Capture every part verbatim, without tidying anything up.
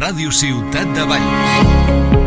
Ràdio Ciutat de Valls.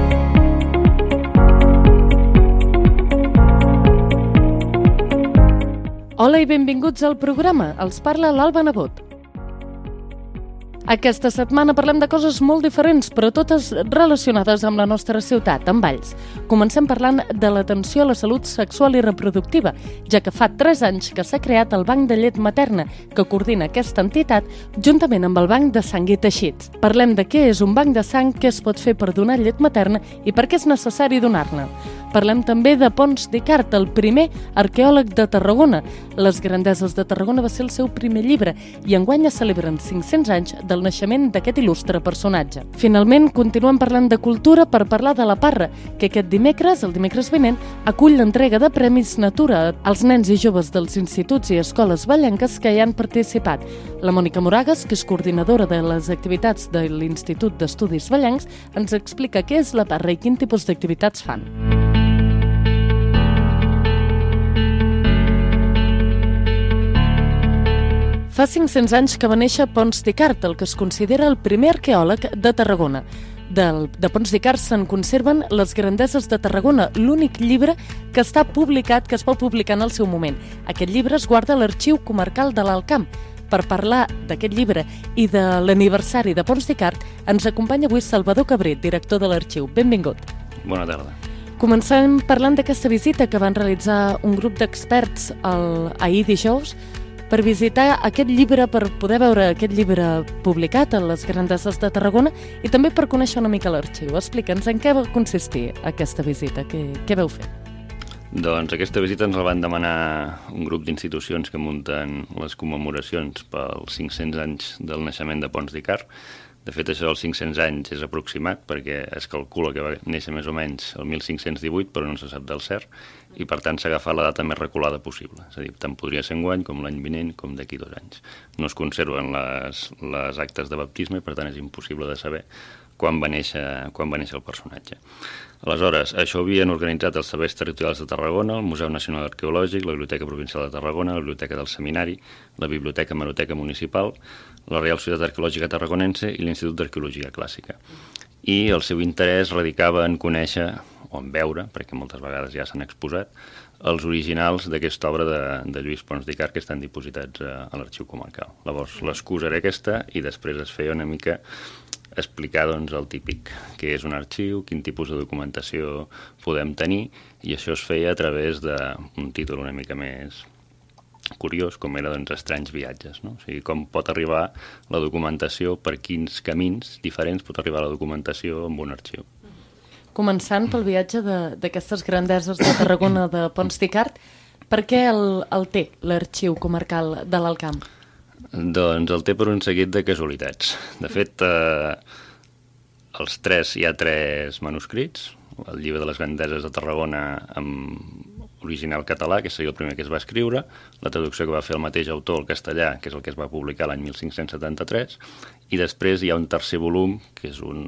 Hola i benvinguts al programa. Els parla l'Alba Nebot. Aquesta setmana parlem de coses molt diferents, però totes relacionades amb la nostra ciutat, amb Valls. Comencem parlant de l'atenció a la salut sexual i reproductiva, ja que fa tres anys que s'ha creat el Banc de Llet Materna, que coordina aquesta entitat, juntament amb el Banc de Sang i Teixits. Parlem de què és un banc de sang, què es pot fer per donar llet materna i per què és necessari donar-ne. Parlem també de Pons d'Icart, el primer arqueòleg de Tarragona. Les grandeses de Tarragona va ser el seu primer llibre i enguany es celebren cinc-cents anys del naixement d'aquest il·lustre personatge. Finalment, continuem parlant de cultura per parlar de la Parra, que aquest dimecres, el dimecres vinent, acull l'entrega de Premis Natura als nens i joves dels instituts i escoles vallenques que hi han participat. La Mònica Moragas, que és coordinadora de les activitats de l'Institut d'Estudis Vallencs, ens explica què és la Parra i quin tipus d'activitats fan. Fa cinc-cents anys que va néixer Pons d'Icart, el que es considera el primer arqueòleg de Tarragona. Del, de Pons d'Icart se'n conserven Les grandeses de Tarragona, l'únic llibre que està publicat, que es va publicar en el seu moment. Aquest llibre es guarda a l'Arxiu Comarcal de l'Alt Camp. Per parlar d'aquest llibre i de l'aniversari de Pons d'Icart, ens acompanya avui Salvador Cabret, director de l'Arxiu. Benvingut. Bona tarda. Comencem parlant d'aquesta visita que van realitzar un grup d'experts el, ahir dijous, per visitar aquest llibre, per poder veure aquest llibre publicat a les Grandeses de Tarragona i també per conèixer una mica l'arxiu. Explica'ns en què va consistir aquesta visita, què, què veu fer? Doncs aquesta visita ens la van demanar un grup d'institucions que munten les commemoracions pels cinc-cents anys del naixement de Pons d'Icart. De fet, això dels cinc-cents anys és aproximat perquè es calcula que va néixer més o menys el mil cinc-cents divuit, però no se sap del cert, i per tant s'ha agafat la data més reculada possible. És a dir, tant podria ser enguany com l'any vinent com d'aquí dos anys. No es conserven les, les actes de baptisme, per tant és impossible de saber quan va néixer, quan va néixer el personatge. Aleshores, això ho havien organitzat els serveis territorials de Tarragona, el Museu Nacional Arqueològic, la Biblioteca Provincial de Tarragona, la Biblioteca del Seminari, la Biblioteca Hemeroteca Municipal, la Reial Societat Arqueològica Tarragonense i l'Institut d'Arqueologia Clàssica. I el seu interès radicava en conèixer, o en veure, perquè moltes vegades ja s'han exposat, els originals d'aquesta obra de, de Lluís Pons d'Icart que estan dipositats a, a l'Arxiu Comarcal. Llavors, l'excusa era aquesta i després es feia una mica explicar doncs, el típic, què és un arxiu, quin tipus de documentació podem tenir, i això es feia a través d'un títol una mica més curiós, com era doncs, Estranys viatges. No? O sigui, com pot arribar la documentació, per quins camins diferents pot arribar la documentació amb un arxiu. Començant pel viatge d'aquestes grandeses de Tarragona de Pons d'Icart, per què el, el té l'Arxiu Comarcal de l'Alt Camp? Doncs el té per un seguit de casualitats. De fet, eh, els tres, hi ha tres manuscrits. El llibre de les Grandeses de Tarragona amb original català, que seria el primer que es va escriure, la traducció que va fer el mateix autor al castellà, que és el que es va publicar l'any mil cinc-cents setanta-tres, i després hi ha un tercer volum, que és un,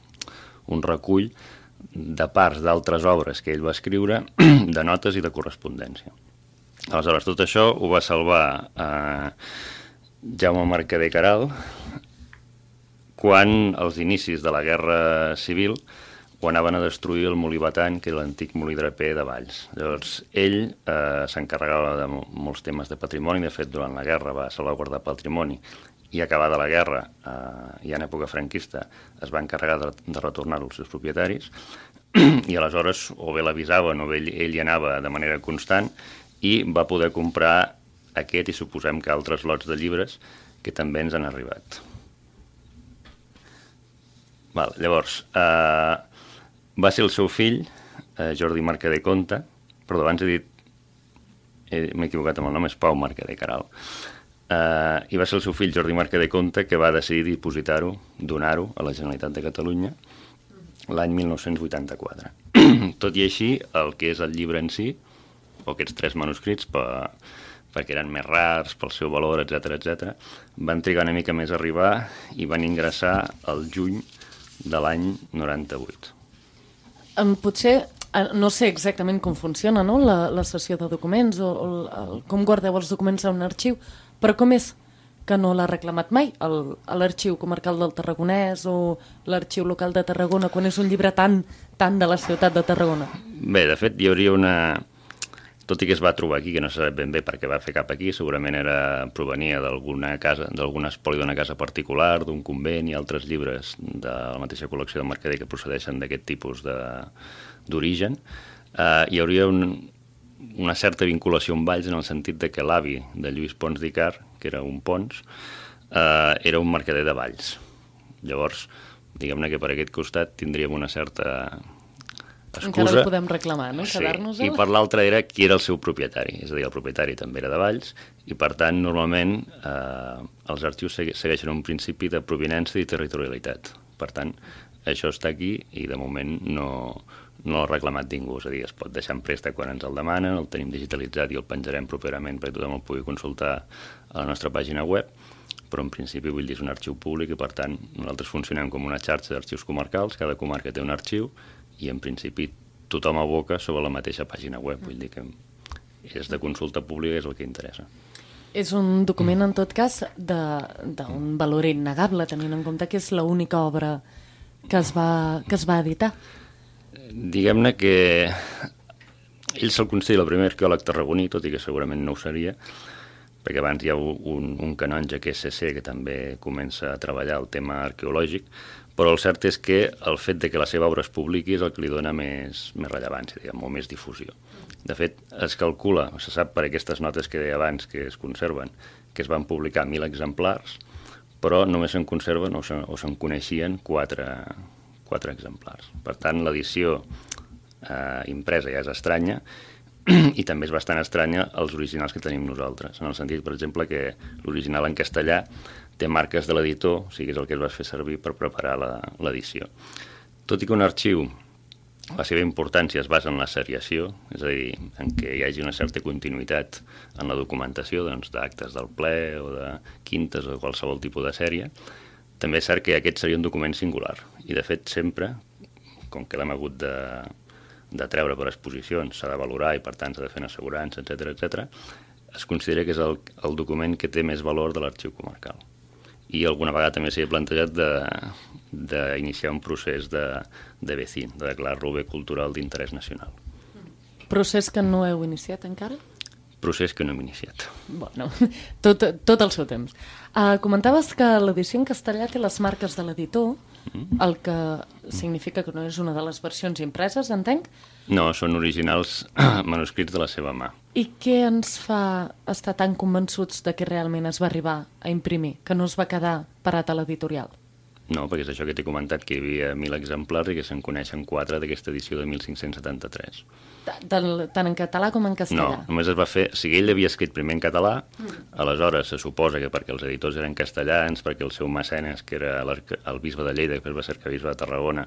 un recull de parts d'altres obres que ell va escriure, de notes i de correspondència. Aleshores, tot això ho va salvar eh, Jaume Mercader Queralt quan, als inicis de la Guerra Civil, ho anaven a destruir el molí Batany, que era l'antic molí draper de Valls. Llavors, ell eh, s'encarregava de molts temes de patrimoni. De fet, durant la guerra va salvaguardar patrimoni i acabada la guerra, eh, i en època franquista, es va encarregar de, de retornar-ho als seus propietaris i aleshores o bé l'avisaven o bé ell, ell hi anava de manera constant i va poder comprar aquest i suposem que altres lots de llibres que també ens han arribat. Val, llavors, eh, va ser el seu fill, eh, Jordi Mercader Conte, perdó, abans he dit, eh, m'he equivocat amb el nom, és Pau Mercader Queralt, eh, i va ser el seu fill Jordi Mercader Conte que va decidir dipositar-ho, donar-ho a la Generalitat de Catalunya l'any mil nou-cents vuitanta-quatre. Tot i així, el que és el llibre en si, o aquests tres manuscrits, per, perquè eren més rars, pel seu valor, etcètera, etcètera, van trigar una mica més a arribar i van ingressar al juny de l'any noranta-vuit. Um, potser, no sé exactament com funciona, no?, la, la sessió de documents o, o el, com guardeu els documents a un arxiu, però com és que no l'ha reclamat mai, el, l'Arxiu Comarcal del Tarragonès o l'Arxiu Local de Tarragona, quan és un llibre tan, tan de la ciutat de Tarragona? Bé, de fet, hi hauria una... Tot i que es va trobar aquí, que no se sap ben bé per què va fer cap aquí, segurament era provenia d'alguna casa, d'algun espoli d'una casa particular, d'un convent i altres llibres de la mateixa col·lecció de Mercader que procedeixen d'aquest tipus d'origen. Uh, hi hauria un, una certa vinculació amb Valls en el sentit de que l'avi de Lluís Pons d'Icart, que era un Pons, uh, era un mercader de Valls. Llavors, diguem-ne que per aquest costat tindríem una certa... excusa. Encara el podem reclamar, no? Sí, Quedar-nos-el. i per l'altra era qui era el seu propietari, és a dir, el propietari també era de Valls, i per tant, normalment, eh, els arxius segueixen un principi de provinença i territorialitat. Per tant, això està aquí i de moment no, no l'ha reclamat ningú, és a dir, es pot deixar en préstec quan ens el demanen, el tenim digitalitzat i el penjarem properament perquè tothom el pugui consultar a la nostra pàgina web, però en principi vull dir és un arxiu públic i per tant nosaltres funcionem com una xarxa d'arxius comarcals, cada comarca té un arxiu i en principi tothom aboca sobre la mateixa pàgina web, vull dir que és de consulta pública, és el que interessa. És un document, en tot cas, d'un valor innegable, tenint en compte que és l'única obra que es va, que es va editar. Diguem-ne que ell se'l considera el primer arqueòleg tarragoní, tot i que segurament no ho seria, perquè abans hi ha un, un canonge que és C C que també comença a treballar el tema arqueològic, però el cert és que el fet de que la seva obra es publiqui és el que li dona més, més rellevància, diguem, o més difusió. De fet, es calcula, se sap per aquestes notes que deia abans que es conserven, que es van publicar mil exemplars, però només se'n conserven o se'n, o se'n coneixien quatre, quatre exemplars. Per tant, l'edició eh, impresa ja és estranya i també és bastant estranya els originals que tenim nosaltres, en el sentit, per exemple, que l'original en castellà té marques de l'editor, o sigui, és el que es va fer servir per preparar l'edició. Tot i que un arxiu, la seva importància es basa en la seriació, és a dir, en què hi hagi una certa continuïtat en la documentació doncs, d'actes del ple o de quintes o qualsevol tipus de sèrie, també és cert que aquest seria un document singular. I, de fet, sempre, com que l'hem hagut de, de treure per exposicions, s'ha de valorar i, per tant, s'ha de fer una assegurança, etcètera, etcètera, es considera que és el, el document que té més valor de l'arxiu comarcal. I alguna vegada també s'hi ha plantejat d'iniciar un procés de, de B C I, de declarar-lo bé cultural d'interès nacional. Procés que no heu iniciat encara? Procés que no hem iniciat. Bueno, tot, tot el seu temps. Uh, comentaves que l'edició en castellà té les marques de l'editor, mm-hmm. el que significa que no és una de les versions impreses, entenc? No, són originals manuscrits de la seva mà. I què ens fa estar tan convençuts de que realment es va arribar a imprimir, que no es va quedar parat a l'editorial? No, perquè és això que t'he comentat, que hi havia mil exemplars i que se'n coneixen quatre d'aquesta edició de mil cinc-cents setanta-tres. Tant en català com en castellà? No, només es va fer... O sigui, ell havia escrit primer en català, mm. aleshores se suposa que perquè els editors eren castellans, perquè el seu mecenes, que era el bisbe de Lleida, després va ser arquebisbe de Tarragona,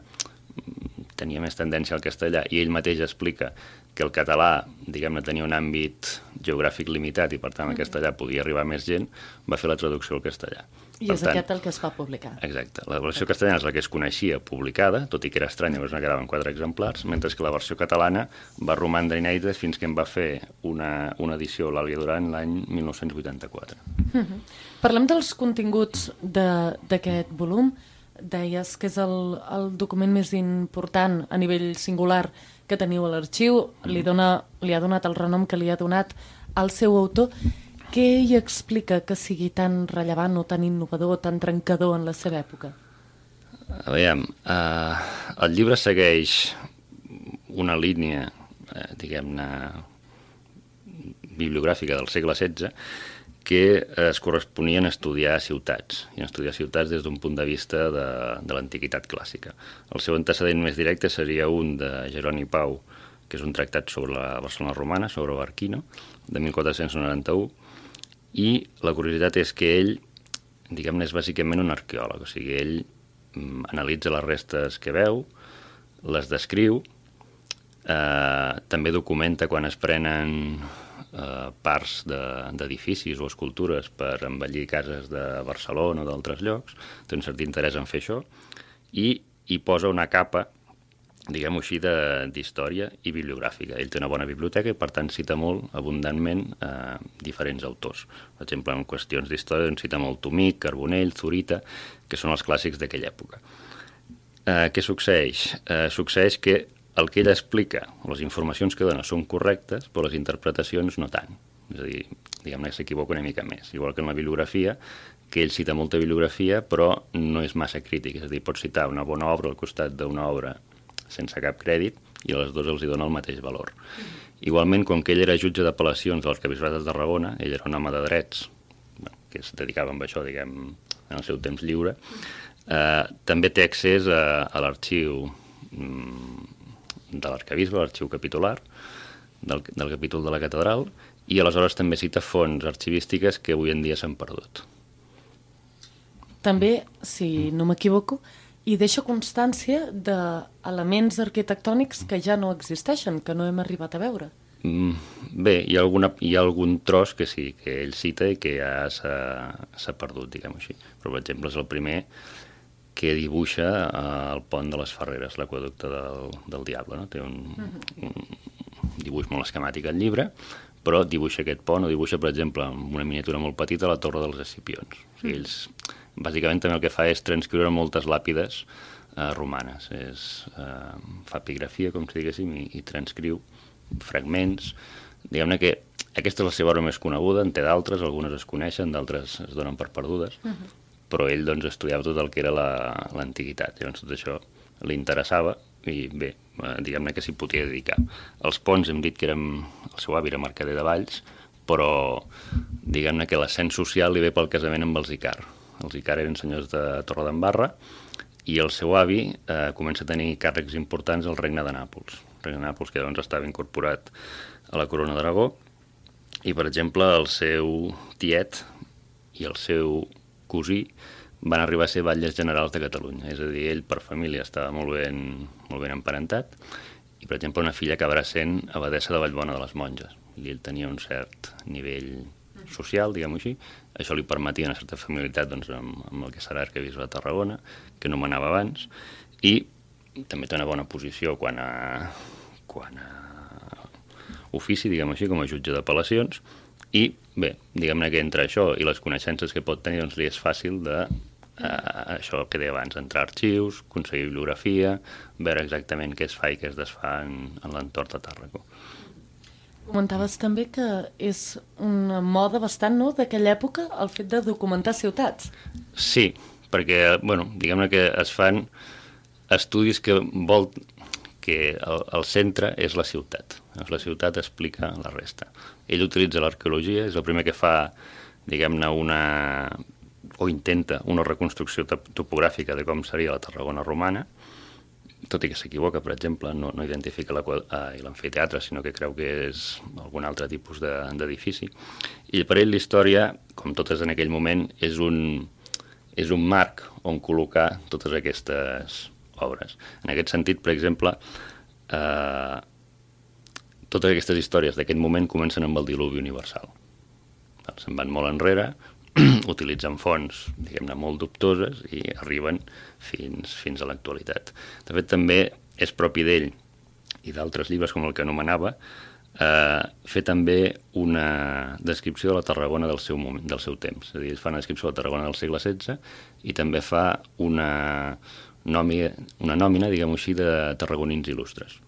tenia més tendència al castellà, i ell mateix explica que el català, diguem-ne, tenia un àmbit geogràfic limitat i, per tant, el castellà podia arribar a més gent, va fer la traducció al castellà. I és aquest el que es va publicar. Exacte. La versió castellana és la que es coneixia publicada, tot i que era estranya, perquè no quedaven quatre exemplars, mentre que la versió catalana va romandre inèdita fins que en va fer una, una edició l'Àlia Duran l'any mil nou-cents vuitanta-quatre. Mm-hmm. Parlem dels continguts d'aquest volum. Deies que és el, el document més important a nivell singular que teniu a l'arxiu, li, dona, li ha donat el renom que li ha donat al seu autor. Què hi explica que sigui tan rellevant o tan innovador, tan trencador en la seva època? A veure, uh, el llibre segueix una línia, eh, diguem-ne, bibliogràfica del segle setze, que es corresponien a estudiar ciutats, i a estudiar ciutats des d'un punt de vista de, de l'antiguitat clàssica. El seu antecedent més directe seria un de Jeroni Pau, que és un tractat sobre la Barcelona romana, sobre Barquino, de mil quatre-cents noranta-u, i la curiositat és que ell, diguem-ne, és bàsicament un arqueòleg, o sigui, ell mm, analitza les restes que veu, les descriu, eh, també documenta quan es prenen eh, parts d'edificis o escultures per embellir cases de Barcelona o d'altres llocs, té un cert interès en fer això, i hi posa una capa diguem-ho així, de- d'història i bibliogràfica. Ell té una bona biblioteca i, per tant, cita molt, abundantment, eh, diferents autors. Per exemple, en qüestions d'història, doncs cita molt Tomic, Carbonell, Zurita, que són els clàssics d'aquella època. Eh, què succeeix? Eh, succeeix que el que ell explica, les informacions que dona, són correctes, però les interpretacions no tant. És a dir, diguem-ne que s'equivoca una mica més. Igual que en la bibliografia, que ell cita molta bibliografia, però no és massa crític. És a dir, pot citar una bona obra al costat d'una obra sense cap crèdit, i a les dues els hi dona el mateix valor. Igualment, com que ell era jutge d'apel·lacions de l'Arquebisbat de Tarragona, ell era un home de drets, que es dedicava a això, diguem, en el seu temps lliure, eh, també té accés a, a l'arxiu de l'arquebisbe, l'arxiu capitular, del, del capítol de la catedral, i aleshores també cita fonts arxivístiques que avui en dia s'han perdut. També, si no m'equivoco, i deixa constància d'elements arquitectònics que ja no existeixen, que no hem arribat a veure. Mm, bé, hi ha, alguna, hi ha algun tros que sí, que ell cita i que ja s'ha perdut, diguem-ho així. Però, per exemple, és el primer que dibuixa eh, el pont de les Ferreres, l'aqüeducte del, del Diable. No? Té un, uh-huh. un dibuix molt esquemàtic al llibre, però dibuixa aquest pont, o dibuixa, per exemple, amb una miniatura molt petita, la Torre dels Escipions. O sigui, ells, bàsicament, també el que fa és transcriure moltes làpides eh, romanes. És, eh, fa epigrafia, com si diguéssim, i, i transcriu fragments. Diguem-ne que aquesta és la seva obra més coneguda, en té d'altres, algunes es coneixen, d'altres es donen per perdudes, uh-huh. però ell doncs, estudiava tot el que era l'antiguitat. Llavors tot això li interessava i bé, eh, diguem-ne que s'hi podia dedicar. Els ponts hem dit que érem, el seu avi era mercader de Valls, però diguem-ne que l'ascens social li ve pel casament amb els Icar. Els Icar eren senyors de Torredembarra i el seu avi eh, comença a tenir càrrecs importants al regne de Nàpols. El regne de Nàpols que doncs, estava incorporat a la corona d'Aragó i, per exemple, el seu tiet i el seu cosí van arribar a ser batlles generals de Catalunya. És a dir, ell per família estava molt ben, molt ben emparentat i, per exemple, una filla acabarà sent abadessa de Vallbona de les Monges. I ell tenia un cert nivell social, diguem-ho així. Això li permetia una certa familiaritat doncs, amb, amb el que serà arquebisbe de Tarragona, que no manava abans, i també té una bona posició quan a, quan a ofici, diguem-ho així, com a jutge d'apel·lacions, i bé, diguem-ne que entre això i les coneixences que pot tenir, doncs li és fàcil de, eh, això que deia abans, entrar a arxius, aconseguir bibliografia, veure exactament què es fa i què es desfà en, en l'entorn de Tàrraco. Comentaves també que és una moda bastant, no?, d'aquella època, el fet de documentar ciutats. Sí, perquè, bueno, diguem-ne que es fan estudis que vol que el, el centre és la ciutat. La ciutat explica la resta. Ell utilitza l'arqueologia, és el primer que fa, diguem-ne, una... o intenta una reconstrucció topogràfica de com seria la Tarragona romana, tot i que s'equivoca, per exemple, no, no identifica l'amfiteatre, sinó que creu que és algun altre tipus d'edifici. I per ell la història, com totes en aquell moment, és un, és un marc on col·locar totes aquestes obres. En aquest sentit, per exemple, eh, totes aquestes històries d'aquest moment comencen amb el diluvi universal. Se'n van molt enrere, utilitzen fonts, diguem-ne, molt dubtoses i arriben fins, fins a l'actualitat. De fet, també és propi d'ell i d'altres llibres, com el que anomenava, eh, fer també una descripció de la Tarragona del seu moment, del seu temps. És a dir, fa una descripció de la Tarragona del segle setze i també fa una nòmina, una nòmina, diguem-ho així, de tarragonins il·lustres.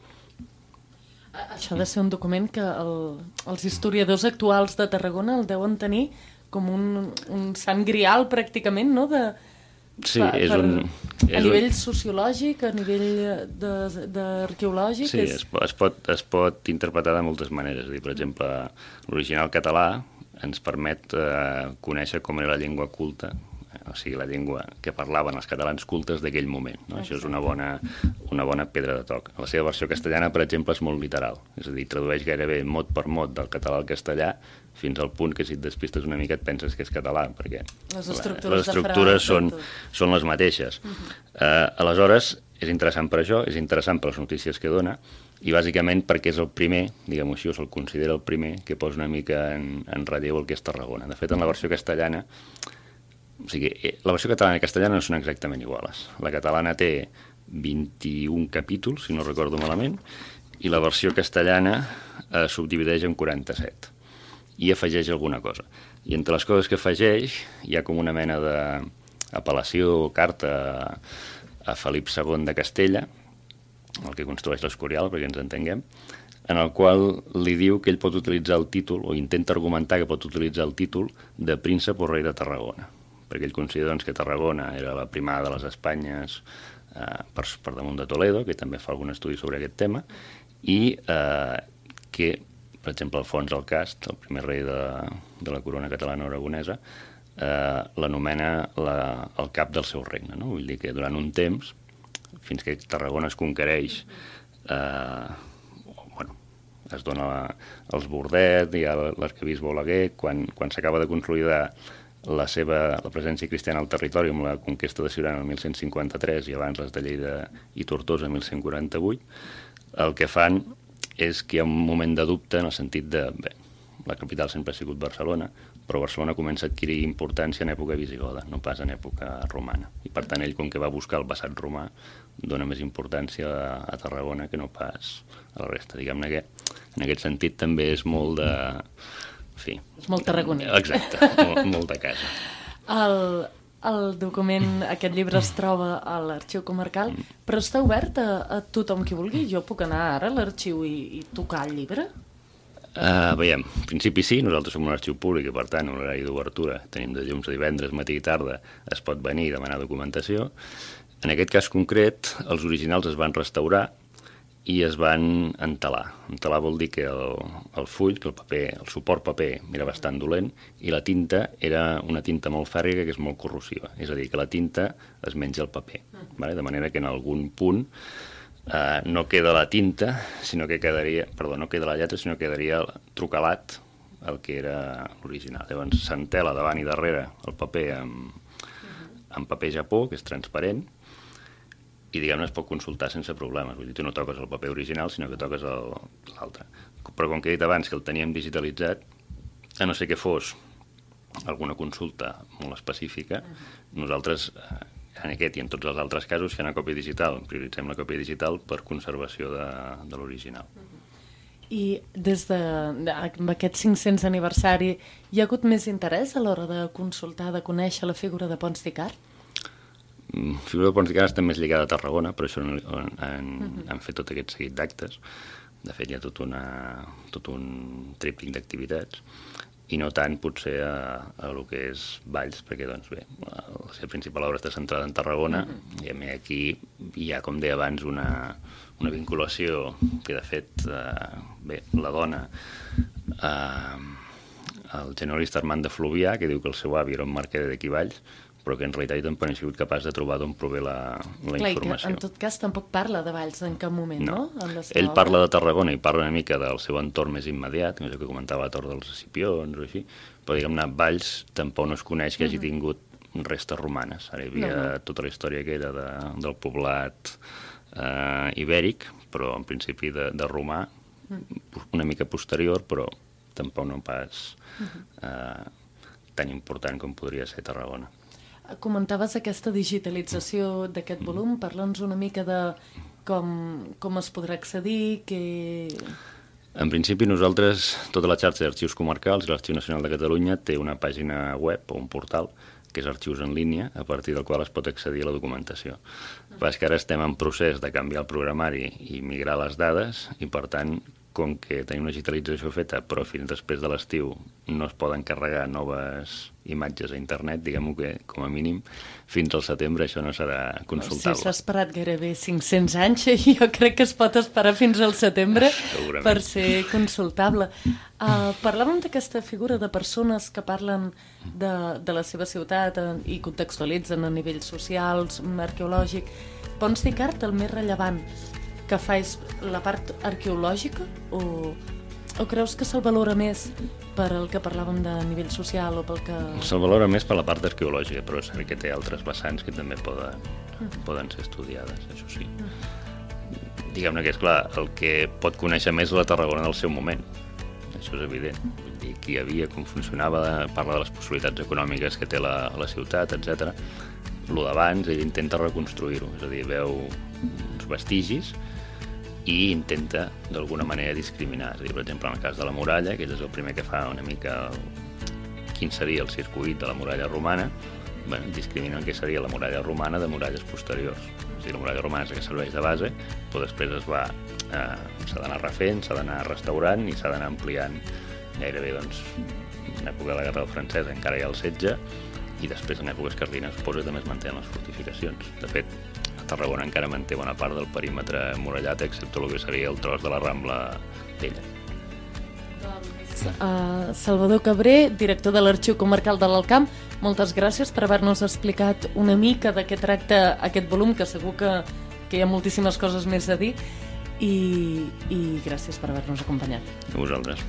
Això ha de ser un document que el, els historiadors actuals de Tarragona el deuen tenir com un, un sant grial, pràcticament, no?, de, sí, per, és un... És a nivell un... sociològic, a nivell d'arqueològic... Sí, és... es, es, pot, es pot interpretar de moltes maneres. És a dir, per exemple, l'original català ens permet eh, conèixer com era la llengua culta, o sigui, la llengua que parlaven els catalans cultes d'aquell moment. No? Això és una bona, una bona pedra de toc. La seva versió castellana, per exemple, és molt literal. És a dir, tradueix gairebé mot per mot del català al castellà, fins al punt que si et despistes una mica et penses que és català, perquè les estructures, les estructures són, són les mateixes. Uh-huh. eh, aleshores, és interessant per això, és interessant per les notícies que dona, i bàsicament perquè és el primer, diguem-ho així, o se'l considera el primer, que posa una mica en, en relleu el que és Tarragona. De fet, en la versió castellana, o sigui, la versió catalana i castellana no són exactament iguals. La catalana té vint-i-un capítols, si no recordo malament, i la versió castellana eh, subdivideix en quaranta-set i afegeix alguna cosa. I entre les coses que afegeix hi ha com una mena d'apel·lació o carta a, a Felip segon de Castella, el que construeix l'Escorial, perquè ens entenguem, en el qual li diu que ell pot utilitzar el títol, o intenta argumentar que pot utilitzar el títol de príncep o rei de Tarragona, perquè ell considera doncs, que Tarragona era la primada de les Espanyes eh, per, per damunt de Toledo, que també fa algun estudi sobre aquest tema, i eh, que, per exemple, Alfons el Cast, el primer rei de, de la corona catalana-aragonesa, eh, l'anomena la, el cap del seu regne, no? Vull dir que durant un temps, fins que Tarragona es conquereix, eh, es dona la, els Bordet, hi ha l'arquebisbe Oleguer, quan, quan s'acaba de consolidar la seva la presència cristiana al territori amb la conquesta de Siurana el mil cent cinquanta-tres i abans les de Lleida i Tortosa el mil cent quaranta-vuit, el que fan és que hi ha un moment de dubte en el sentit de, bé, la capital sempre ha sigut Barcelona, però Barcelona comença a adquirir importància en època visigoda, no pas en època romana. I per tant ell, com que va buscar el vessant romà, dona més importància a, a Tarragona que no pas a la resta. Diguem-ne que en aquest sentit també és molt de... En fi... És molt tarragoní. Exacte, molt, molt de casa. El, el document, aquest llibre es troba a l'Arxiu Comarcal, mm. però està obert a, a tothom qui vulgui. Jo puc anar ara a l'arxiu i, i tocar el llibre? Uh, veiem, en principi sí, nosaltres som un arxiu públic i per tant un horari d'obertura tenim de dilluns a divendres, matí i tarda, es pot venir i demanar documentació. En aquest cas concret, els originals es van restaurar i es van entelar. Entelar vol dir que el, el full, que el paper, el suport paper era bastant dolent i la tinta era una tinta molt fèrrica que és molt corrosiva, és a dir, que la tinta es menja el paper, vale? De manera que en algun punt Uh, no queda la tinta, sinó que quedaria... Perdó, no queda la lletra, sinó que quedaria trucalat el que era l'original. Llavors s'entela davant i darrere el paper amb, amb paper japó, que és transparent, i diguem-ne es pot consultar sense problemes. Vull dir, tu no toques el paper original, sinó que toques l'altre. Però com que he dit abans que el teníem digitalitzat, a no ser que fos alguna consulta molt específica, nosaltres... Uh, en aquest i en tots els altres casos fent una còpia digital. Prioritzem la còpia digital per conservació de, de l'original. I des d'aquest de, cinc-cents aniversari hi ha hagut més interès a l'hora de consultar, de conèixer la figura de Pons d'Icart? La figura de Pons d'Icart està més lligada a Tarragona, per això han, han, uh-huh. han fet tot aquest seguit d'actes. De fet, hi ha tot, una, tot un tríptic d'activitats. I no tant potser a, a el que és Valls, perquè doncs bé, la, la seva principal obra està centrada en Tarragona, mm-hmm. i a mi aquí hi ha, com deia abans, una, una vinculació que de fet, eh, bé, la dona, eh, el generalista Armand de Fluvià, que diu que el seu avi era un mercader d'aquí Valls, però que en realitat tampoc no he sigut capaç de trobar d'on prové la, la Clar, informació. En tot cas, tampoc parla de Valls en cap moment, no? no? En la Ell obra. parla de Tarragona i parla una mica del seu entorn més immediat, que és el que comentava a Tor dels Escipions o així, però diguem-ne, Valls tampoc no es coneix que hagi tingut restes romanes. Ara hi havia no, no. tota la història que era de, del poblat eh, ibèric, però en principi de, de romà, una mica posterior, però tampoc no pas eh, tan important com podria ser Tarragona. Comentaves aquesta digitalització d'aquest volum, parla'ns una mica de com, com es podrà accedir, que... En principi nosaltres, tota la xarxa d'arxius comarcals i l'Arxiu Nacional de Catalunya té una pàgina web o un portal que és Arxius en línia, a partir del qual es pot accedir a la documentació. Però és que ara estem en procés de canviar el programari i migrar les dades i, per tant, com que tenim una digitalització feta, però fins després de l'estiu no es poden carregar noves imatges a internet, diguem-ho que, com a mínim, fins al setembre això no serà consultable. Si s'ha esperat gairebé cinc-cents anys, jo crec que es pot esperar fins al setembre per ser consultable. Uh, parlàvem d'aquesta figura de persones que parlen de, de la seva ciutat uh, i contextualitzen a nivell social, arqueològic. Pons d'Icart, el més rellevant que fa és la part arqueològica o, o creus que se'l valora més per el que parlàvem de nivell social o pel que... Se'l valora més per la part arqueològica, però és cert que té altres vessants que també poden, uh-huh. poden ser estudiades, això sí. Uh-huh. Diguem-ne que és clar, el que pot conèixer més la Tarragona del seu moment, això és evident. Vull dir, qui hi havia, com funcionava, parla de les possibilitats econòmiques que té la, la ciutat, etcètera. el d'abans, ell intenta reconstruir-ho, és a dir, veu uns vestigis i intenta d'alguna manera discriminar. És a dir, per exemple, en el cas de la muralla, que ell és el primer que fa una mica el... quin seria el circuit de la muralla romana, bueno, discriminen què seria la muralla romana de muralles posteriors. És a dir, la muralla romana és la que serveix de base, però després es va, eh, s'ha d'anar refent, s'ha d'anar restaurant i s'ha d'anar ampliant. Gairebé, doncs, en època de la Guerra Francesa encara hi ha el setge, i després en èpoques carlines suposo que també es mantenen les fortificacions. De fet, a Tarragona encara manté bona part del perímetre murallat, excepte el que seria el tros de la Rambla Vella. Uh, Salvador Cabré, director de l'Arxiu Comarcal de l'Alt Camp, moltes gràcies per haver-nos explicat una mica de què tracta aquest volum, que segur que, que hi ha moltíssimes coses més a dir, i, i gràcies per haver-nos acompanyat. A vosaltres.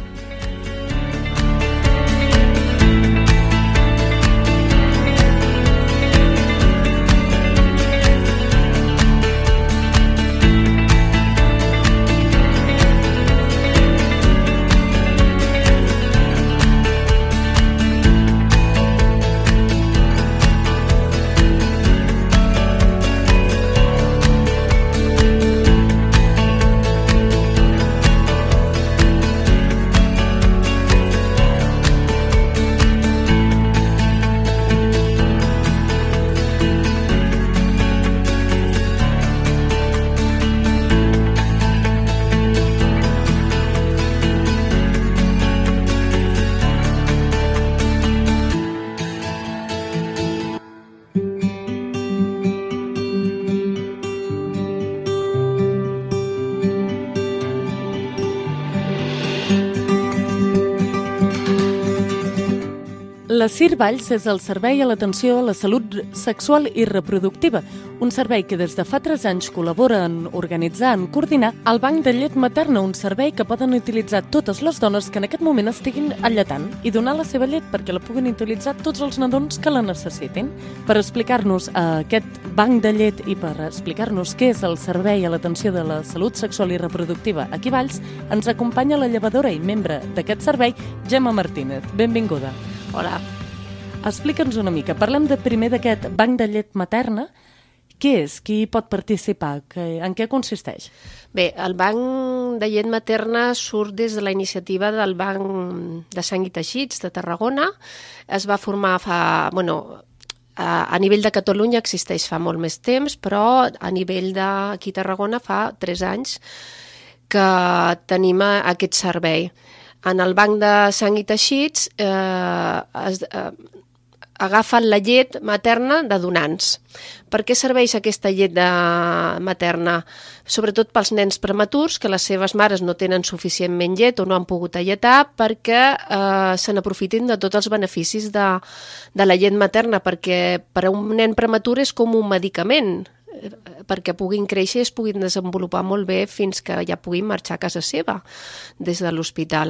La C I R Valls és el Servei a l'Atenció a la Salut Sexual i Reproductiva, un servei que des de fa tres anys col·labora en organitzar, en coordinar el Banc de Llet Materna, un servei que poden utilitzar totes les dones que en aquest moment estiguin alletant i donar la seva llet perquè la puguin utilitzar tots els nadons que la necessitin. Per explicar-nos aquest banc de llet i per explicar-nos què és el Servei a l'Atenció de la Salut Sexual i Reproductiva aquí a Valls, ens acompanya la llevadora i membre d'aquest servei, Gemma Martínez. Benvinguda. Hola. Explica'ns una mica. Parlem de primer d'aquest banc de llet materna. Què és? Qui pot participar? En què consisteix? Bé, el banc de llet materna surt des de la iniciativa del Banc de Sang i Teixits de Tarragona. Es va formar fa... Bueno, a, a nivell de Catalunya existeix fa molt més temps, però a nivell d'aquí a Tarragona fa tres anys que tenim aquest servei. En el Banc de Sang i Teixits eh, es, eh, agafen la llet materna de donants. Per què serveix aquesta llet de materna? Sobretot pels nens prematurs, que les seves mares no tenen suficientment llet o no han pogut alletar, perquè eh, se n'aprofitin de tots els beneficis de, de la llet materna, perquè per a un nen prematur és com un medicament, perquè puguin créixer i es puguin desenvolupar molt bé fins que ja puguin marxar a casa seva des de l'hospital.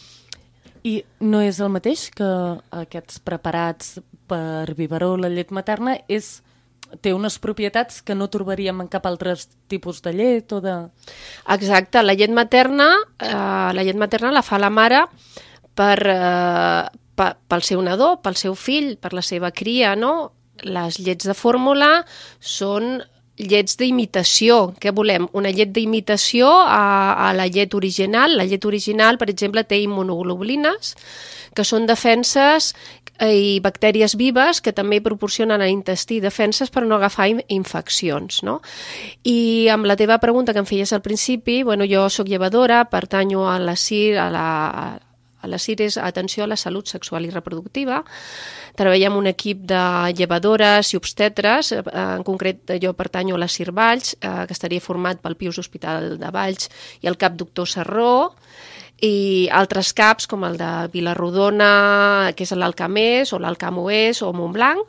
I no és el mateix que aquests preparats per biberó, la llet materna, és, té unes propietats que no trobaríem en cap altre tipus de llet o de... Exacte, la llet materna, eh, la llet materna la fa la mare per, eh, per, pel seu nadó, pel seu fill, per la seva cria, no? Les llets de fórmula són llets d'imitació. Què volem? Una llet d'imitació a, a la llet original. La llet original, per exemple, té immunoglobulines, que són defenses i bactèries vives que també proporcionen a l'intestí defenses per no agafar infeccions, no? I amb la teva pregunta que em feies al principi, bueno, jo soc llevadora, pertanyo a la C I R, a la, a la C I R és Atenció a la Salut Sexual i Reproductiva. Treballem un equip de llevadores i obstetres, en concret jo pertanyo a la C I R Valls, que estaria format pel Pius Hospital de Valls i el cap doctor Sarró, i altres caps com el de Vilarrodona, que és l'Alcamés, o l'Alcamp Oest, o Montblanc,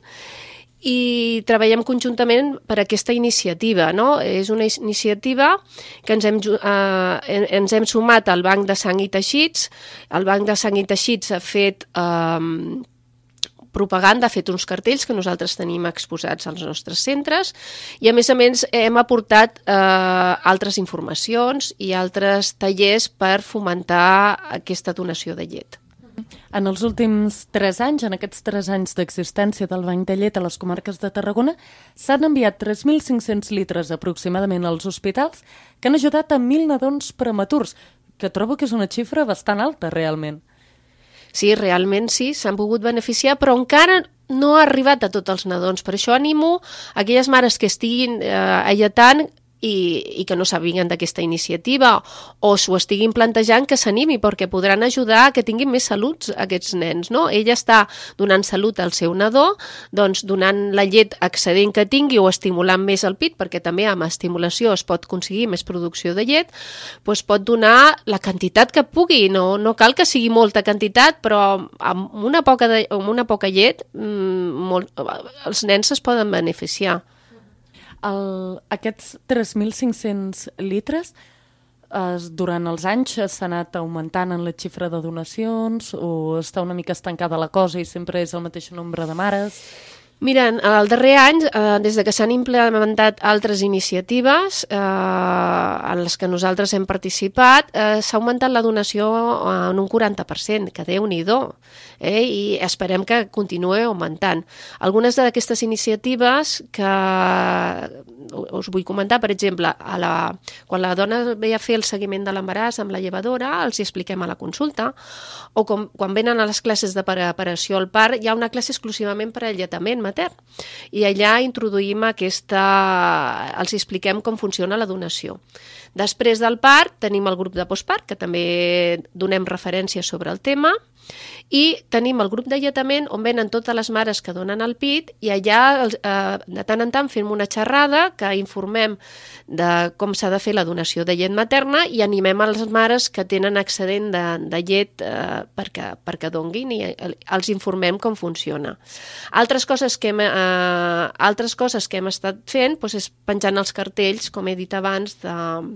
i treballem conjuntament per aquesta iniciativa, no? És una iniciativa que ens hem, eh, ens hem sumat al Banc de Sang i Teixits. El Banc de Sang i Teixits ha fet eh, propaganda, ha fet uns cartells que nosaltres tenim exposats als nostres centres i, a més a més, hem aportat eh, altres informacions i altres tallers per fomentar aquesta donació de llet. En els últims tres anys, en aquests tres anys d'existència del banc de llet a les comarques de Tarragona, s'han enviat tres mil cinc-cents litres aproximadament als hospitals que han ajudat a mil nadons prematurs, que trobo que és una xifra bastant alta, realment. Sí, realment sí, s'han pogut beneficiar, però encara no ha arribat a tots els nadons. Per això animo aquelles mares que estiguin eh, alletant i, i que no sabien d'aquesta iniciativa o s'ho estiguin plantejant, que s'animi, perquè podran ajudar a que tinguin més salut aquests nens, no? Ella està donant salut al seu nadó, doncs donant la llet excedent que tingui o estimulant més el pit, perquè també amb estimulació es pot aconseguir més producció de llet, doncs pot donar la quantitat que pugui, no, no cal que sigui molta quantitat, però amb una poca, de, amb una poca llet mmm, molt, els nens es poden beneficiar. El, aquests tres mil cinc-cents litres eh, durant els anys s'ha anat augmentant en la xifra de donacions o està una mica estancada la cosa i sempre és el mateix nombre de mares? Mira, el darrer any, eh, des de que s'han implementat altres iniciatives eh, en les que nosaltres hem participat, eh, s'ha augmentat la donació en un quaranta per cent, que Déu-n'hi-do, eh, i esperem que continuï augmentant. Algunes d'aquestes iniciatives que us vull comentar, per exemple, a la, quan la dona ve a fer el seguiment de l'embaràs amb la llevadora, els hi expliquem a la consulta, o com, quan venen a les classes de preparació al part, hi ha una classe exclusivament per alletament matern, i allà introduïm aquesta, els expliquem com funciona la donació. Després del part tenim el grup de postpart, que també donem referència sobre el tema, i tenim el grup d'alletament on venen totes les mares que donen el pit i allà eh, de tant en tant fem una xerrada que informem de com s'ha de fer la donació de llet materna i animem a les mares que tenen excedent de, de llet eh, perquè, perquè donguin i els informem com funciona. Altres coses que hem, eh, altres coses que hem estat fent doncs és penjant els cartells, com he dit abans, de...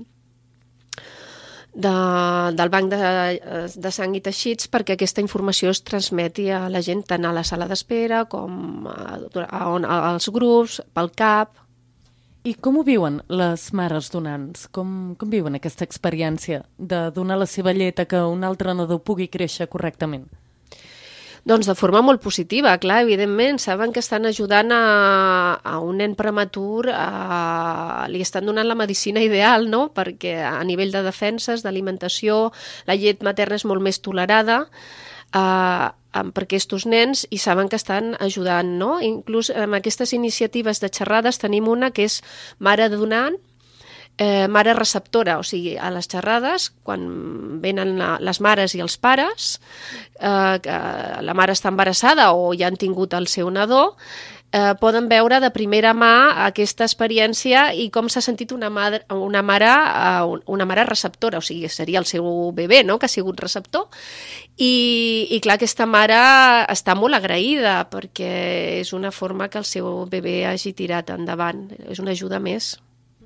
De, del banc de, de sang i teixits perquè aquesta informació es transmeti a la gent tant a la sala d'espera com a, a, a, als grups, pel C A P. I com ho viuen les mares donants? Com, com viuen aquesta experiència de donar la seva llet a que un altre nadó pugui créixer correctament? Doncs de forma molt positiva, clar, evidentment. Saben que estan ajudant a, a un nen prematur, a, li estan donant la medicina ideal, no? Perquè a nivell de defenses, d'alimentació, la llet materna és molt més tolerada eh, per aquests nens i saben que estan ajudant, no? Inclús amb aquestes iniciatives de xerrades tenim una que és mare donant, Eh, mare receptora, o sigui, a les xerrades, quan venen la, les mares i els pares, eh, que la mare està embarassada o ja han tingut el seu nadó, eh, poden veure de primera mà aquesta experiència i com s'ha sentit una, madre, una, mare, eh, una mare receptora, o sigui, seria el seu bebè, no?, que ha sigut receptor, i, i clar, aquesta mare està molt agraïda perquè és una forma que el seu bebè hagi tirat endavant, és una ajuda més.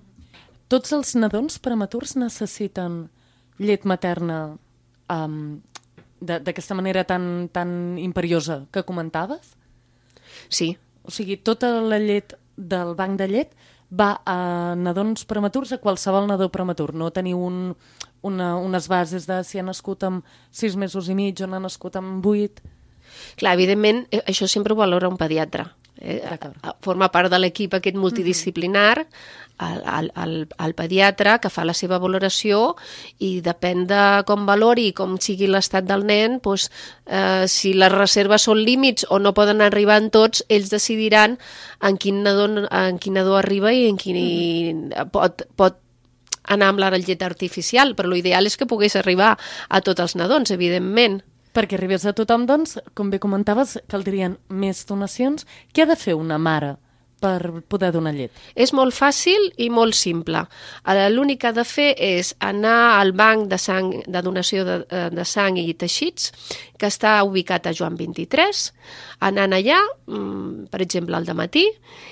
Tots els nadons prematurs necessiten llet materna um, d'aquesta manera tan, tan imperiosa que comentaves? Sí. O sigui, tota la llet del banc de llet va a nadons prematurs, a qualsevol nadó prematur. No teniu un, una, unes bases de si ha nascut amb sis mesos i mig o ha nascut amb vuit? Clar, evidentment, això sempre ho valora un pediatre. Eh? Forma part de l'equip aquest multidisciplinar, el, el, el, el pediatre que fa la seva valoració i depèn de com valori i com sigui l'estat del nen, doncs, eh, si les reserves són límits o no poden arribar en tots, ells decidiran en quin nadó, en quin nadó arriba i en quin mm. pot, pot anar amb la llet artificial, però l'ideal és que pogués arribar a tots els nadons, evidentment. Perquè arribés a tothom, doncs, com bé comentaves, caldrien més donacions. Què ha de fer una mare per poder donar llet? És molt fàcil i molt simple. L'únic que ha de fer és anar al banc de, sang, de donació de, de sang i teixits, que està ubicat a Joan vint-i-tres, anant allà, per exemple, al dematí,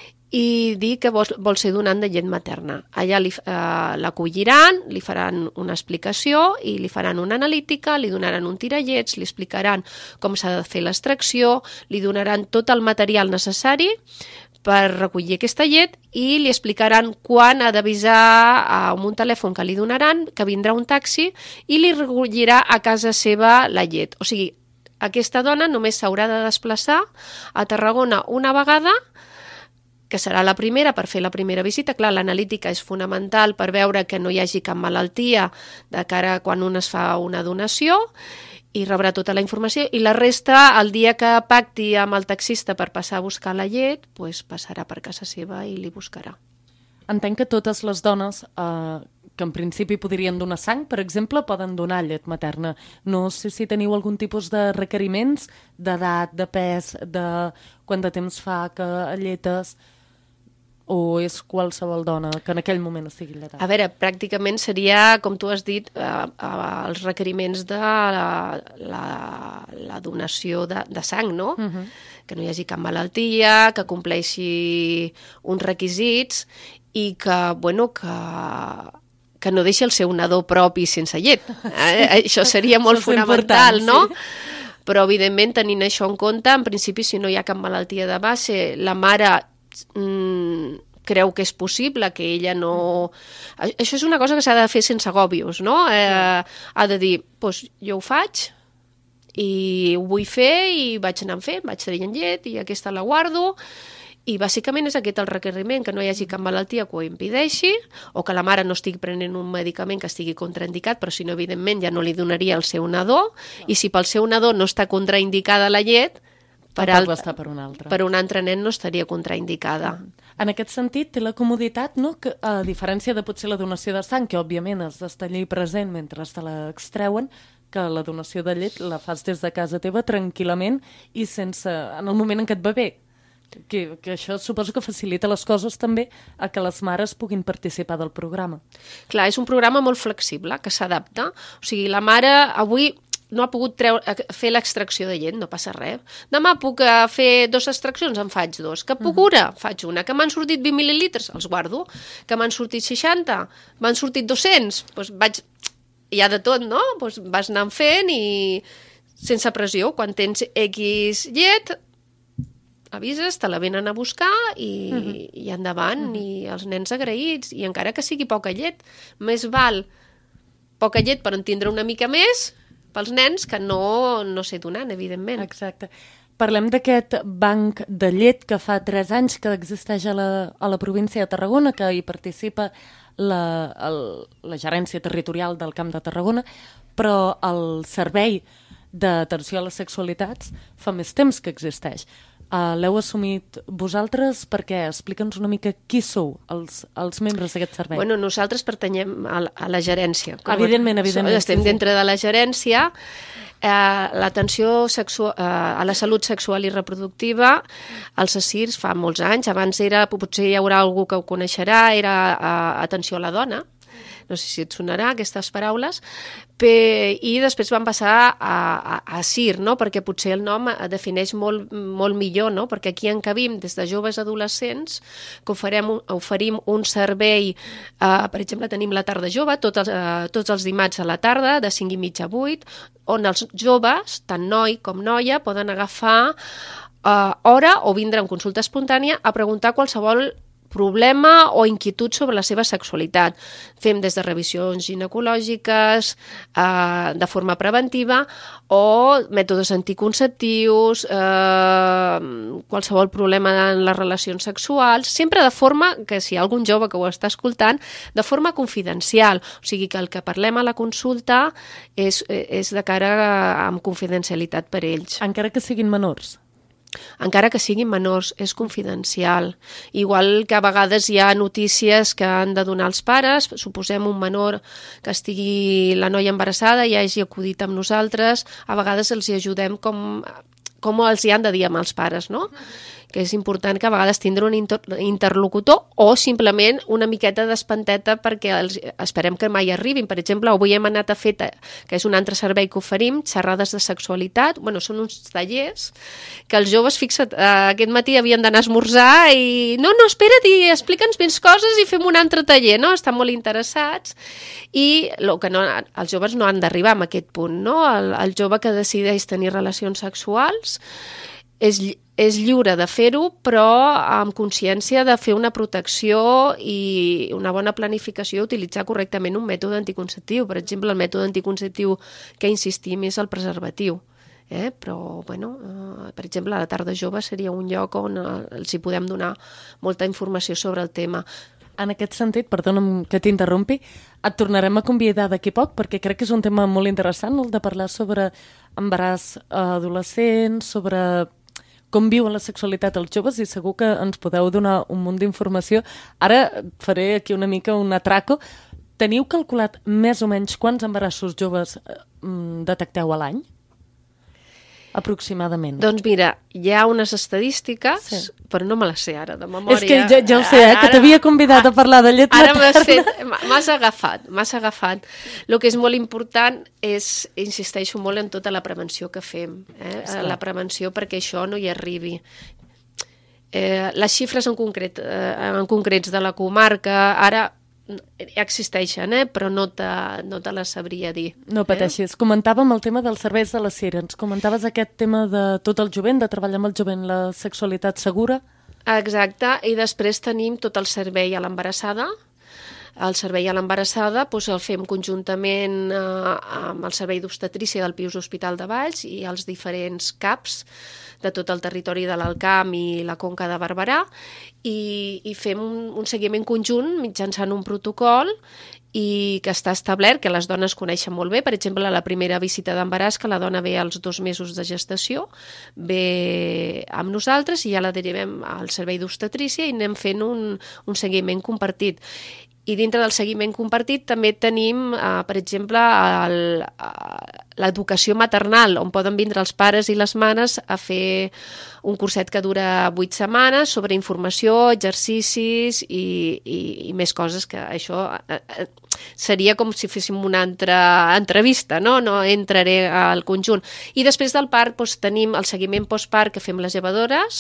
i dir que vol, vol ser donant de llet materna. Allà li, eh, l'acolliran, li faran una explicació i li faran una analítica, li donaran un tirallets, li explicaran com s'ha de fer l'extracció, li donaran tot el material necessari per recollir aquesta llet i li explicaran quan ha d'avisar amb un telèfon que li donaran, que vindrà un taxi i li recollirà a casa seva la llet. O sigui, aquesta dona només s'haurà de desplaçar a Tarragona una vegada, que serà la primera, per fer la primera visita. Clar, l'analítica és fonamental per veure que no hi hagi cap malaltia de cara a quan un es fa una donació, i rebrà tota la informació, i la resta, el dia que pacti amb el taxista per passar a buscar la llet, doncs passarà per casa seva i li buscarà. Entenc que totes les dones eh, que en principi podrien donar sang, per exemple, poden donar llet materna. No sé si teniu algun tipus de requeriments d'edat, de pes, de quant de temps fa que alletes, o és qualsevol dona que en aquell moment estigui lletant? A veure, pràcticament seria, com tu has dit, eh, eh, els requeriments de la, la, la donació de, de sang, no? Uh -huh. Que no hi hagi cap malaltia, que compleixi uns requisits i que, bueno, que, que no deixi el seu nadó propi sense llet. Eh? Això seria molt Això és fonamental, important, no? Sí. Però, evidentment, tenint això en compte, en principi, si no hi ha cap malaltia de base, la mare mm, creu que és possible, que ella no... Això és una cosa que s'ha de fer sense agòbios, no? Eh, ha de dir, doncs jo ho faig i ho vull fer i vaig anar fent, vaig traient llet i aquesta la guardo, i bàsicament és aquest el requeriment, que no hi hagi cap malaltia que ho impedeixi, o que la mare no estigui prenent un medicament que estigui contraindicat, però si no, evidentment, ja no li donaria al seu nadó, i si pel seu nadó no està contraindicada la llet, per, alt... per, un altre. per un altre nen no estaria contraindicada. En aquest sentit, té la comoditat, no?, que a diferència de potser la donació de sang, que òbviament has d'estar allà present mentre te l'extreuen, que la donació de llet la fas des de casa teva tranquil·lament i sense, en el moment en què et va bé. Que, que això suposo que facilita les coses també a que les mares puguin participar del programa. Clar, és un programa molt flexible, que s'adapta. O sigui, la mare avui no ha pogut treure, fer l'extracció de llet, no passa res. Demà puc fer dues extraccions, en faig dos. Que puc una? Faig una. Que m'han sortit vint mil·lilitres? Els guardo. Que m'han sortit seixanta? M'han sortit dos-cents? Doncs vaig... Hi ha de tot, no? Doncs vas anant fent i sense pressió. Quan tens X llet, avises, te la venen a buscar i, uh-huh. i endavant, uh-huh. i els nens agraïts. I encara que sigui poca llet, més val poca llet per entendre una mica més pels nens que no, no sé donant, evidentment. Exacte. Parlem d'aquest banc de llet que fa tres anys que existeix a la, a la província de Tarragona, que hi participa la, el, la gerència territorial del Camp de Tarragona, però el servei d'atenció a les sexualitats fa més temps que existeix. Uh, l'heu assumit vosaltres perquè explica'ns una mica qui sou els, els membres d'aquest servei. Bueno, nosaltres pertanyem a la, a la gerència. Com evidentment, evidentment. Estem sí, sí. dintre de la gerència. Eh, l'atenció sexu- eh, a la salut sexual i reproductiva, els ASIRS fa molts anys, abans era, potser hi haurà algú que ho coneixerà, era eh, atenció a la dona, no sé si et sonarà aquestes paraules, Pe... i després van passar a, a, a S I R, no? Perquè potser el nom defineix molt, molt millor, no? Perquè aquí encabim des de joves adolescents que oferem, oferim un servei, eh, per exemple tenim la tarda jove, tot els, eh, tots els dimarts a la tarda, de cinc i mitja a vuit, on els joves, tant noi com noia, poden agafar eh, hora o vindre en consulta espontània a preguntar qualsevol problema o inquietud sobre la seva sexualitat. Fem des de revisions ginecològiques, eh, de forma preventiva, o mètodes anticonceptius, eh, qualsevol problema en les relacions sexuals, sempre de forma, que si hi ha algun jove que ho està escoltant, de forma confidencial. O sigui que el que parlem a la consulta és, és de cara a, amb confidencialitat per ells. Encara que siguin menors? Encara que siguin menors, és confidencial. Igual que a vegades hi ha notícies que han de donar els pares, suposem un menor que estigui la noia embarassada i hagi acudit amb nosaltres, a vegades els hi ajudem com, com els hi han de dir amb els pares, no? Que és important que a vegades tindre un inter interlocutor o simplement una miqueta d'espanteta perquè els, esperem que mai arribin. Per exemple, avui hem anat a fer, que és un altre servei que oferim, xerrades de sexualitat. Bueno, són uns tallers que els joves, fixa't, eh, aquest matí havien d'anar a esmorzar i no, no, espera't, i explica'ns més coses i fem un altre taller, no? Estan molt interessats i lo que no, els joves no han d'arribar a aquest punt, no? El, el jove que decideix tenir relacions sexuals és és lliure de fer-ho, però amb consciència de fer una protecció i una bona planificació, utilitzar correctament un mètode anticonceptiu. Per exemple, el mètode anticonceptiu que insistim és el preservatiu. Eh? Però, bueno, eh, per exemple, la tarda jove seria un lloc on eh, els hi podem donar molta informació sobre el tema. En aquest sentit, perdona'm que t'interrompi, et tornarem a convidar d'aquí poc, perquè crec que és un tema molt interessant, el de parlar sobre embaràs adolescent, sobre com viuen la sexualitat els joves, i segur que ens podeu donar un munt d'informació. Ara faré aquí una mica un atraco. Teniu calculat més o menys quants embarassos joves eh, detecteu a l'any? Aproximadament. Doncs mira, hi ha unes estadístiques, sí. però no me les sé ara, de memòria. És que ja, ja ho sé, eh, que t'havia convidat a parlar de llet materna. Ara materna. Fet, m'has agafat, m'has agafat. El que és molt important és, insisteixo molt en tota la prevenció que fem, eh? La prevenció perquè això no hi arribi. Eh, les xifres en, concret, eh, en concrets de la comarca, ara existeixen, eh? però no te, no te les sabria dir. No pateixis. Eh? Comentàvem el tema dels serveis de la C I R. Ens comentaves aquest tema de tot el jovent, de treballar amb el jovent, la sexualitat segura. Exacte, i després tenim tot el servei a l'embarassada. El servei a l'embarassada doncs el fem conjuntament eh, amb el servei d'obstetrícia del Pius Hospital de Valls i els diferents CAPs de tot el territori de l'Alt Camp i la Conca de Barberà, i, i fem un, un seguiment conjunt mitjançant un protocol i que està establert, que les dones coneixen molt bé. Per exemple, la primera visita d'embaràs, que la dona ve als dos mesos de gestació, ve amb nosaltres i ja la derivem al servei d'obstetrícia i anem fent un, un seguiment compartit. I dintre del seguiment compartit també tenim, eh, per exemple, l'educació maternal, on poden vindre els pares i les mares a fer un curset que dura vuit setmanes sobre informació, exercicis i, i, i més coses, que això eh, seria com si féssim una altra entrevista, no? No entraré al conjunt. I després del part doncs, tenim el seguiment postpart que fem les llevadores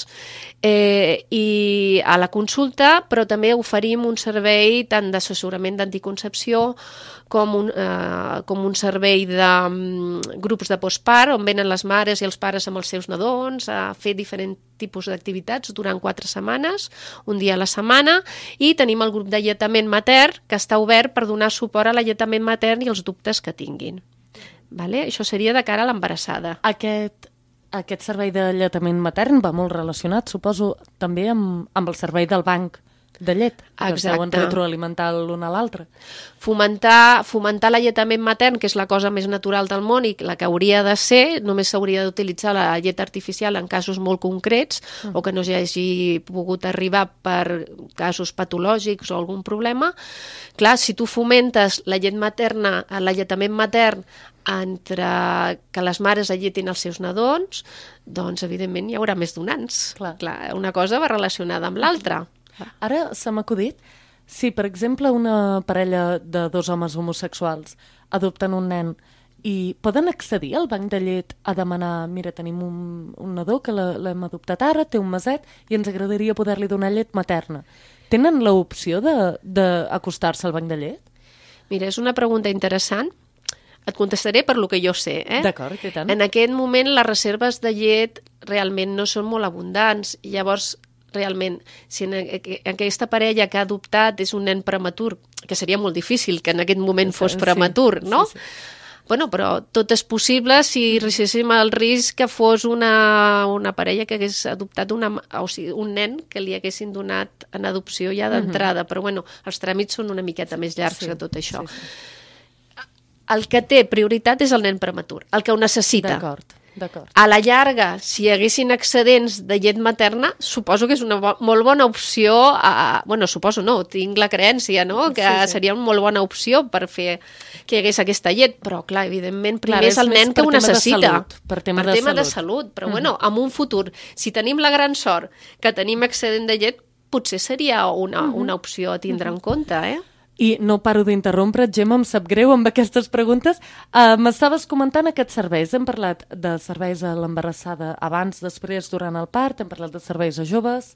eh, i a la consulta, però també oferim un servei tant d'assessorament d'anticoncepció com un, eh, com un servei de um, grups de postpart on venen les mares i els pares amb els seus nadons a fer diferents tipus d'activitats durant quatre setmanes, un dia a la setmana, i tenim el grup d'alletament matern que està obert per donar suport a l'alletament matern i els dubtes que tinguin. Vale? Això seria de cara a l'embarassada. Aquest, aquest servei d'alletament matern va molt relacionat, suposo, també amb, amb el servei del banc de llet, que es deuen retroalimentar l'un a l'altre. Fomentar, fomentar l'alletament matern, que és la cosa més natural del món i la que hauria de ser, només s'hauria d'utilitzar la llet artificial en casos molt concrets mm. o que no hagi pogut arribar per casos patològics o algun problema. Clar, si tu fomentes la llet materna, l'alletament matern entre que les mares alletin els seus nadons, doncs evidentment hi haurà més donants. Clar. Clar, una cosa va relacionada amb l'altra. Ara se m'ha acudit, si per exemple una parella de dos homes homosexuals adopten un nen i poden accedir al banc de llet a demanar, mira, tenim un, un nadó que l'hem adoptat ara, té un meset i ens agradaria poder-li donar llet materna. Tenen l'opció d'acostar-se al banc de llet? Mira, és una pregunta interessant. Et contestaré per lo que jo sé. Eh? D'acord, i tant. En aquest moment les reserves de llet realment no són molt abundants. Llavors, realment, si en aquesta parella que ha adoptat és un nen prematur, que seria molt difícil que en aquest moment fos prematur, sí, no? Sí, sí. Bueno, però tot és possible si risquéssim el risc que fos una, una parella que hagués adoptat una, o sigui, un nen que li haguessin donat en adopció ja d'entrada, uh-huh. però bueno, els tràmits són una miqueta més llargs sí, que tot això. Sí, sí. El que té prioritat és el nen prematur, el que ho necessita. D'acord. D'acord. A la llarga, si hi haguessin excedents de llet materna, suposo que és una bo molt bona opció, a, bueno, suposo no, tinc la creença, no? que sí, sí. seria una molt bona opció per fer que hi hagués aquesta llet, però clar, evidentment, primer clar, és el nen que ho necessita. Salut, per tema, per de, tema salut. de salut. Però uh-huh. bueno, en un futur, si tenim la gran sort que tenim excedent de llet, potser seria una, uh-huh. una opció a tindre uh-huh. en compte, eh? I no paro d'interrompre, Gemma, em sap greu amb aquestes preguntes. Uh, M'estaves comentant aquests serveis. Hem parlat de serveis a l'embarassada abans, després, durant el part, hem parlat de serveis a joves.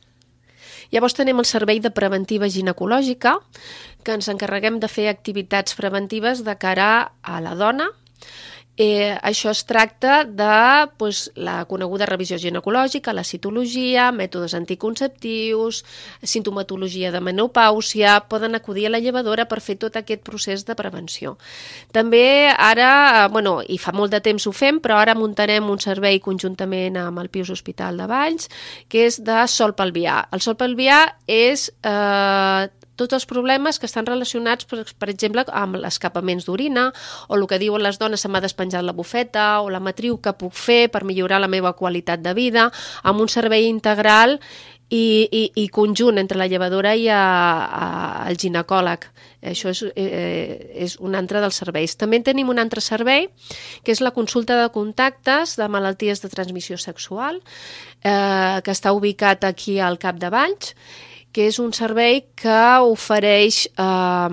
Llavors tenim el servei de preventiva ginecològica, que ens encarreguem de fer activitats preventives de cara a la dona Eh, això es tracta de pues, la coneguda revisió ginecològica, la citologia, mètodes anticonceptius, sintomatologia de menopàusia, poden acudir a la llevadora per fer tot aquest procés de prevenció. També ara, bueno, i fa molt de temps ho fem, però ara muntarem un servei conjuntament amb el Pius Hospital de Valls, que és de sol pelvià. El sol pelvià és eh, tots els problemes que estan relacionats, per, per exemple, amb els escapaments d'orina, o el que diuen les dones, se m'ha despenjat la bufeta, o la matriu que puc fer per millorar la meva qualitat de vida, amb un servei integral i, i, i conjunt entre la llevadora i a, a, el ginecòleg. Això és, eh, és un altre dels serveis. També tenim un altre servei, que és la consulta de contactes de malalties de transmissió sexual, eh, que està ubicat aquí al Cap de Valls, que és un servei que ofereix eh,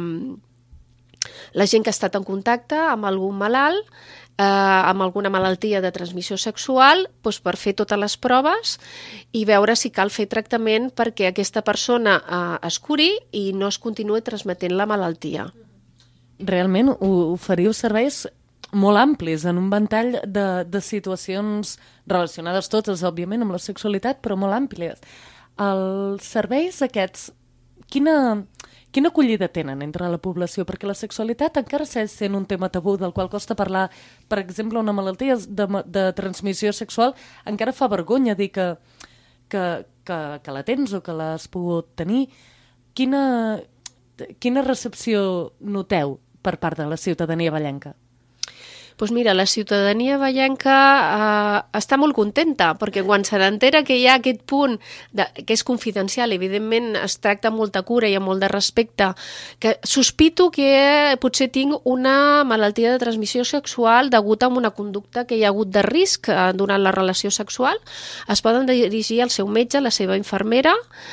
la gent que ha estat en contacte amb algun malalt, eh, amb alguna malaltia de transmissió sexual, doncs per fer totes les proves i veure si cal fer tractament perquè aquesta persona eh, es curi i no es continuï transmetent la malaltia. Realment oferiu serveis molt amplis, en un ventall de, de situacions relacionades totes, òbviament, amb la sexualitat, però molt àmplies. Els serveis aquests, quina, quina acollida tenen entre la població? Perquè la sexualitat encara segueix sent un tema tabú del qual costa parlar. Per exemple, una malaltia de, de transmissió sexual encara fa vergonya dir que, que, que, que la tens o que l'has pogut tenir. Quina, quina recepció noteu per part de la ciutadania vallenca? Doncs mira, la ciutadania vallenca eh, està molt contenta, perquè quan se n'entera que hi ha aquest punt de, que és confidencial, evidentment es tracta amb molta cura i amb molt de respecte, que sospito que potser tinc una malaltia de transmissió sexual degut a una conducta que hi ha hagut de risc eh, durant la relació sexual, es poden dirigir al seu metge, a la seva infermera,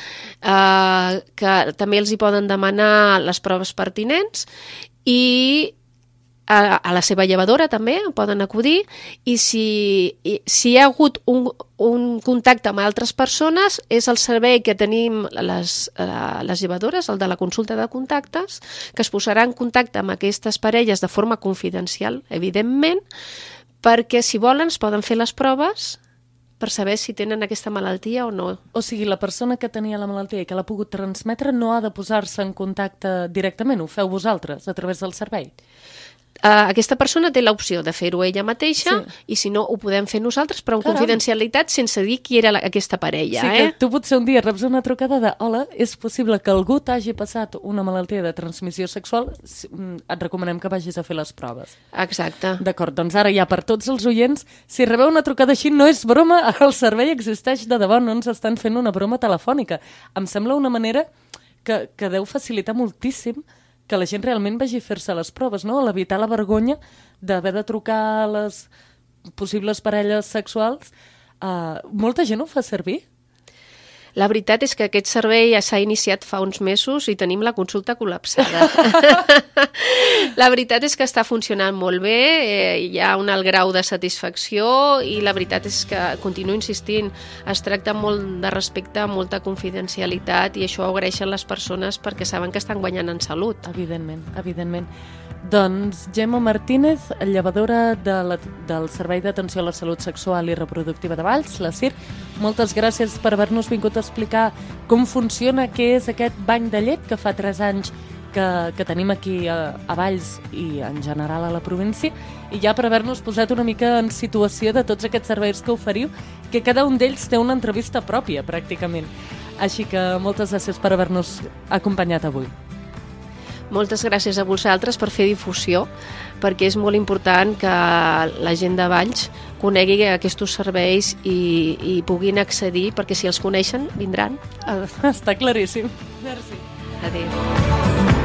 eh, que també els hi poden demanar les proves pertinents i a, a la seva llevadora també poden acudir i si, i, si hi ha hagut un, un contacte amb altres persones és el servei que tenim les, uh, les llevadores, el de la consulta de contactes, que es posarà en contacte amb aquestes parelles de forma confidencial, evidentment, perquè si volen es poden fer les proves per saber si tenen aquesta malaltia o no. O sigui, la persona que tenia la malaltia i que l'ha pogut transmetre no ha de posar-se en contacte directament, ho feu vosaltres a través del servei? Uh, aquesta persona té l'opció de fer-ho ella mateixa sí. I si no, ho podem fer nosaltres, però amb Caram. Confidencialitat sense dir qui era la, aquesta parella. Sí, eh? que tu potser un dia reps una trucada de hola, és possible que algú t'hagi passat una malaltia de transmissió sexual, et recomanem que vagis a fer les proves. Exacte. D'acord, doncs ara ja per tots els oients, si rebeu una trucada així no és broma, el servei existeix de debò, no ens estan fent una broma telefònica. Em sembla una manera que, que deu facilitar moltíssim que la gent realment vagi a fer-se les proves, no? A l'evitar la vergonya d'haver de trucar a les possibles parelles sexuals. Uh, molta gent ho fa servir? La veritat és que aquest servei ja s'ha iniciat fa uns mesos i tenim la consulta col·lapsada. La veritat és que està funcionant molt bé, eh, hi ha un alt grau de satisfacció i la veritat és que, continuo insistint, es tracta molt de respecte, molta confidencialitat i això ho agraeixen les persones perquè saben que estan guanyant en salut. Evidentment, evidentment. Doncs Gemma Martínez, llevadora de la, del Servei d'Atenció a la Salut Sexual i Reproductiva de Valls, la C I R, moltes gràcies per haver-nos vingut a explicar com funciona, què és aquest banc de llet que fa tres anys que, que tenim aquí a, a Valls i en general a la província, i ja per haver-nos posat una mica en situació de tots aquests serveis que oferiu, que cada un d'ells té una entrevista pròpia, pràcticament. Així que moltes gràcies per haver-nos acompanyat avui. Moltes gràcies a vosaltres per fer difusió, perquè és molt important que la gent de Valls conegui aquests serveis i, i puguin accedir, perquè si els coneixen, vindran. Està claríssim. Merci. Adéu.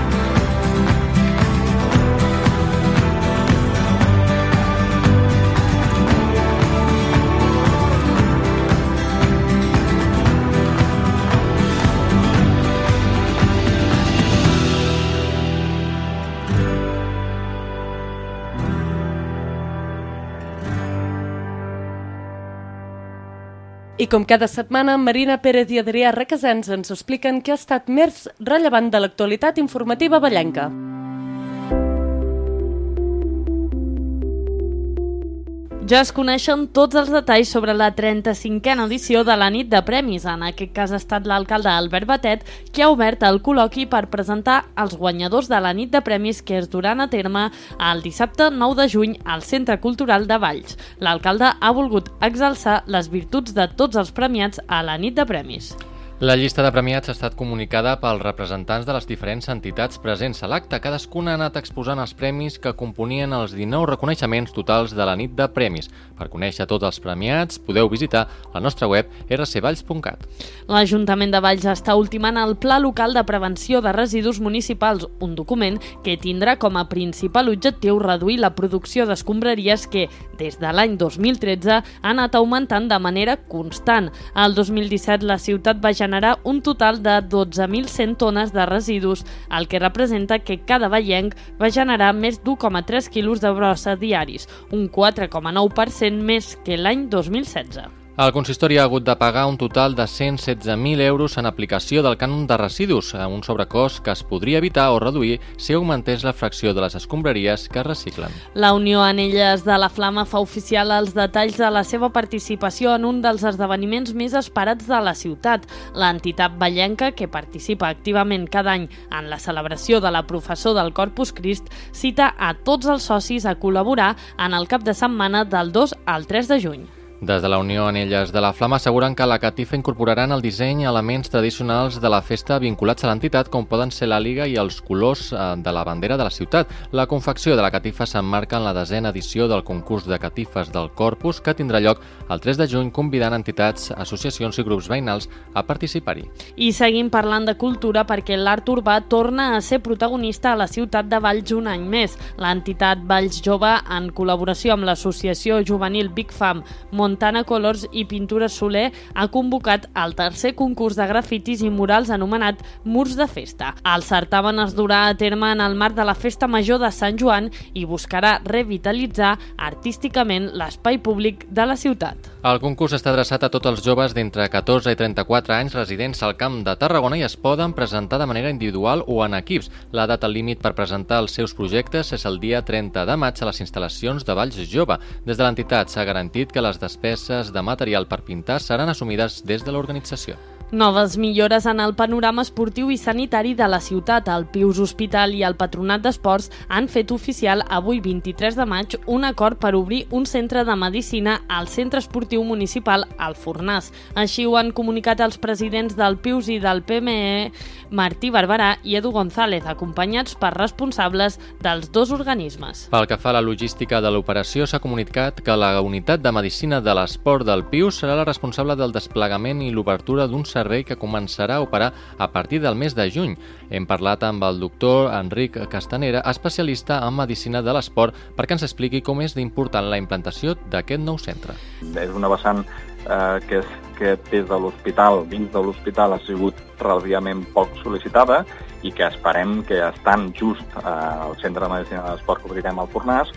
I com cada setmana, Marina Pérez i Adrià Requesens ens expliquen què ha estat més rellevant de l'actualitat informativa vallenca. Ja es coneixen tots els detalls sobre la trenta-cinquena edició de la nit de premis. En aquest cas ha estat l'alcalde Albert Batet qui ha obert el col·loqui per presentar els guanyadors de la nit de premis que es duran a terme el dissabte nou de juny al Centre Cultural de Valls. L'alcalde ha volgut exalçar les virtuts de tots els premiats a la nit de premis. La llista de premiats ha estat comunicada pels representants de les diferents entitats presents a l'acte. Cadascuna ha anat exposant els premis que componien els dinou reconeixements totals de la nit de premis. Per conèixer tots els premiats, podeu visitar la nostra web erre ce valls punt cat. L'Ajuntament de Valls està ultimant el Pla Local de Prevenció de Residus Municipals, un document que tindrà com a principal objectiu reduir la producció d'escombraries que, des de l'any dos mil tretze, ha anat augmentant de manera constant. El dos mil disset la ciutat va generar un total de dotze mil cent tones de residus, el que representa que cada vallenc va generar més d'u coma tres quilos de brossa diaris, un quatre coma nou per cent més que l'any dos mil setze. El consistori ha hagut de pagar un total de cent setze mil euros en aplicació del cànon de residus, un sobrecost que es podria evitar o reduir si augmentés la fracció de les escombraries que es reciclen. La Unió Anelles de la Flama fa oficial els detalls de la seva participació en un dels esdeveniments més esperats de la ciutat. L'entitat vallenca, que participa activament cada any en la celebració de la professó del Corpus Christ, cita a tots els socis a col·laborar en el cap de setmana del dos al tres de juny. Des de la Unió Anelles de la Flama asseguren que la catifa incorporarà en el disseny elements tradicionals de la festa vinculats a l'entitat, com poden ser l'àliga i els colors de la bandera de la ciutat. La confecció de la catifa s'emmarca en la desena edició del concurs de catifes del Corpus, que tindrà lloc el tres de juny, convidant entitats, associacions i grups veïnals a participar-hi. I seguim parlant de cultura perquè l'art urbà torna a ser protagonista a la ciutat de Valls un any més. L'entitat Valls Jove, en col·laboració amb l'associació juvenil Big Fam, Montana Colors i Pintura Soler, ha convocat el tercer concurs de grafitis i murals anomenat Murs de Festa. El certamen es durà a terme en el marc de la Festa Major de Sant Joan i buscarà revitalitzar artísticament l'espai públic de la ciutat. El concurs està adreçat a tots els joves d'entre catorze i trenta-quatre anys residents al Camp de Tarragona i es poden presentar de manera individual o en equips. La data límit per presentar els seus projectes és el dia trenta de maig a les instal·lacions de Valls Jove. Des de l'entitat s'ha garantit que les despeses de material per pintar seran assumides des de l'organització. Noves millores en el panorama esportiu i sanitari de la ciutat. El Pius Hospital i el Patronat d'Esports han fet oficial avui vint-i-tres de maig un acord per obrir un centre de medicina al Centre Esportiu Municipal al Fornàs. Així ho han comunicat els presidents del Pius i del P M E, Martí Barberà i Edu González, acompanyats per responsables dels dos organismes. Pel que fa a la logística de l'operació, s'ha comunicat que la unitat de medicina de l'esport del Pius serà la responsable del desplegament i l'obertura d'un servei que començarà a operar a partir del mes de juny. Hem parlat amb el doctor Enric Castanera, especialista en medicina de l'esport, perquè ens expliqui com és d'important la implantació d'aquest nou centre. És una vessant eh, que, és, que des de l'hospital, dins de l'hospital, ha sigut relativament poc sol·licitada i que esperem que estant just eh, al Centre de Medicina de l'Esport que obrirem al Fornàs,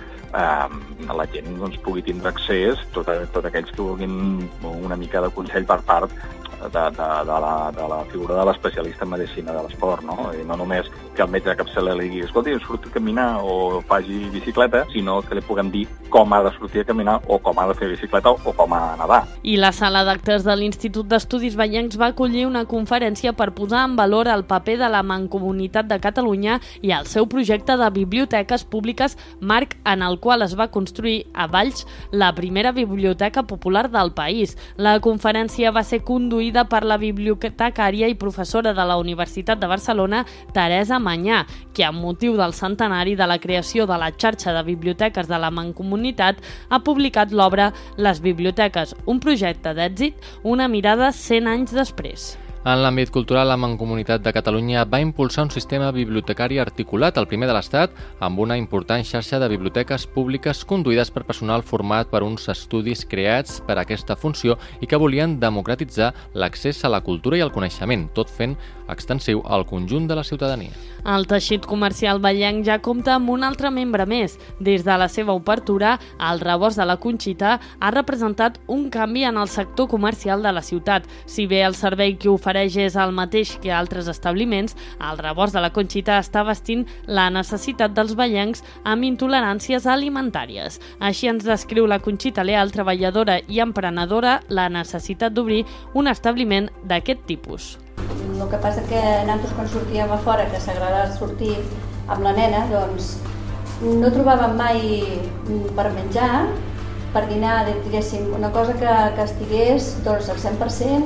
eh, la gent doncs, pugui tindre accés, tots tot aquells que vulguin una mica de consell per part de, de, de, la, de la figura de l'especialista en medicina de l'esport, no? I no només que el metge de capçalera li digui escolti, surti a caminar o faci bicicleta, sinó que li puguem dir com ha de sortir a caminar o com ha de fer bicicleta o com ha de nedar. I la sala d'actes de l'Institut d'Estudis Vallencs va acollir una conferència per posar en valor el paper de la Mancomunitat de Catalunya i el seu projecte de biblioteques públiques, marc en el qual es va construir a Valls la primera biblioteca popular del país. La conferència va ser conduïda per la bibliotecària i professora de la Universitat de Barcelona, Teresa Manyà, que amb motiu del centenari de la creació de la xarxa de biblioteques de la Mancomunitat ha publicat l'obra Les biblioteques, un projecte d'èxit, una mirada cent anys després. En l'àmbit cultural, la Mancomunitat de Catalunya va impulsar un sistema bibliotecari articulat, el primer de l'Estat, amb una important xarxa de biblioteques públiques conduïdes per personal format per uns estudis creats per a aquesta funció i que volien democratitzar l'accés a la cultura i al coneixement, tot fent extensiu al conjunt de la ciutadania. El teixit comercial vallenc ja compta amb un altre membre més. Des de la seva obertura, el Rebost de la Conxita ha representat un canvi en el sector comercial de la ciutat. Si bé el servei que ofereix és el mateix que altres establiments, el Rebost de la Conxita està vestint la necessitat dels vallencs amb intoleràncies alimentàries. Així ens descriu la Conxita Leal, treballadora i emprenedora, la necessitat d'obrir un establiment d'aquest tipus. El que passa que nosaltres quan sortíem a fora, que s'agrada sortir amb la nena, doncs no trobàvem mai per menjar, per dinar, diguéssim, una cosa que, que estigués doncs, al cent per cent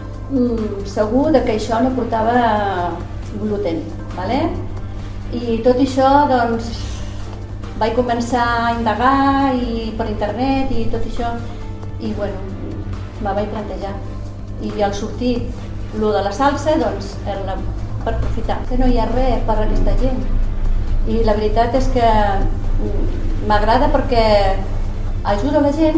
segur de que això no portava gluten. Vale? I tot això, doncs, vaig començar a indagar i per internet i tot això, i bueno, me vaig plantejar. I al sortir lo de la salsa, doncs, era per aprofitar. Que no hi ha res per a aquesta gent. I la veritat és que m'agrada perquè ajuda la gent,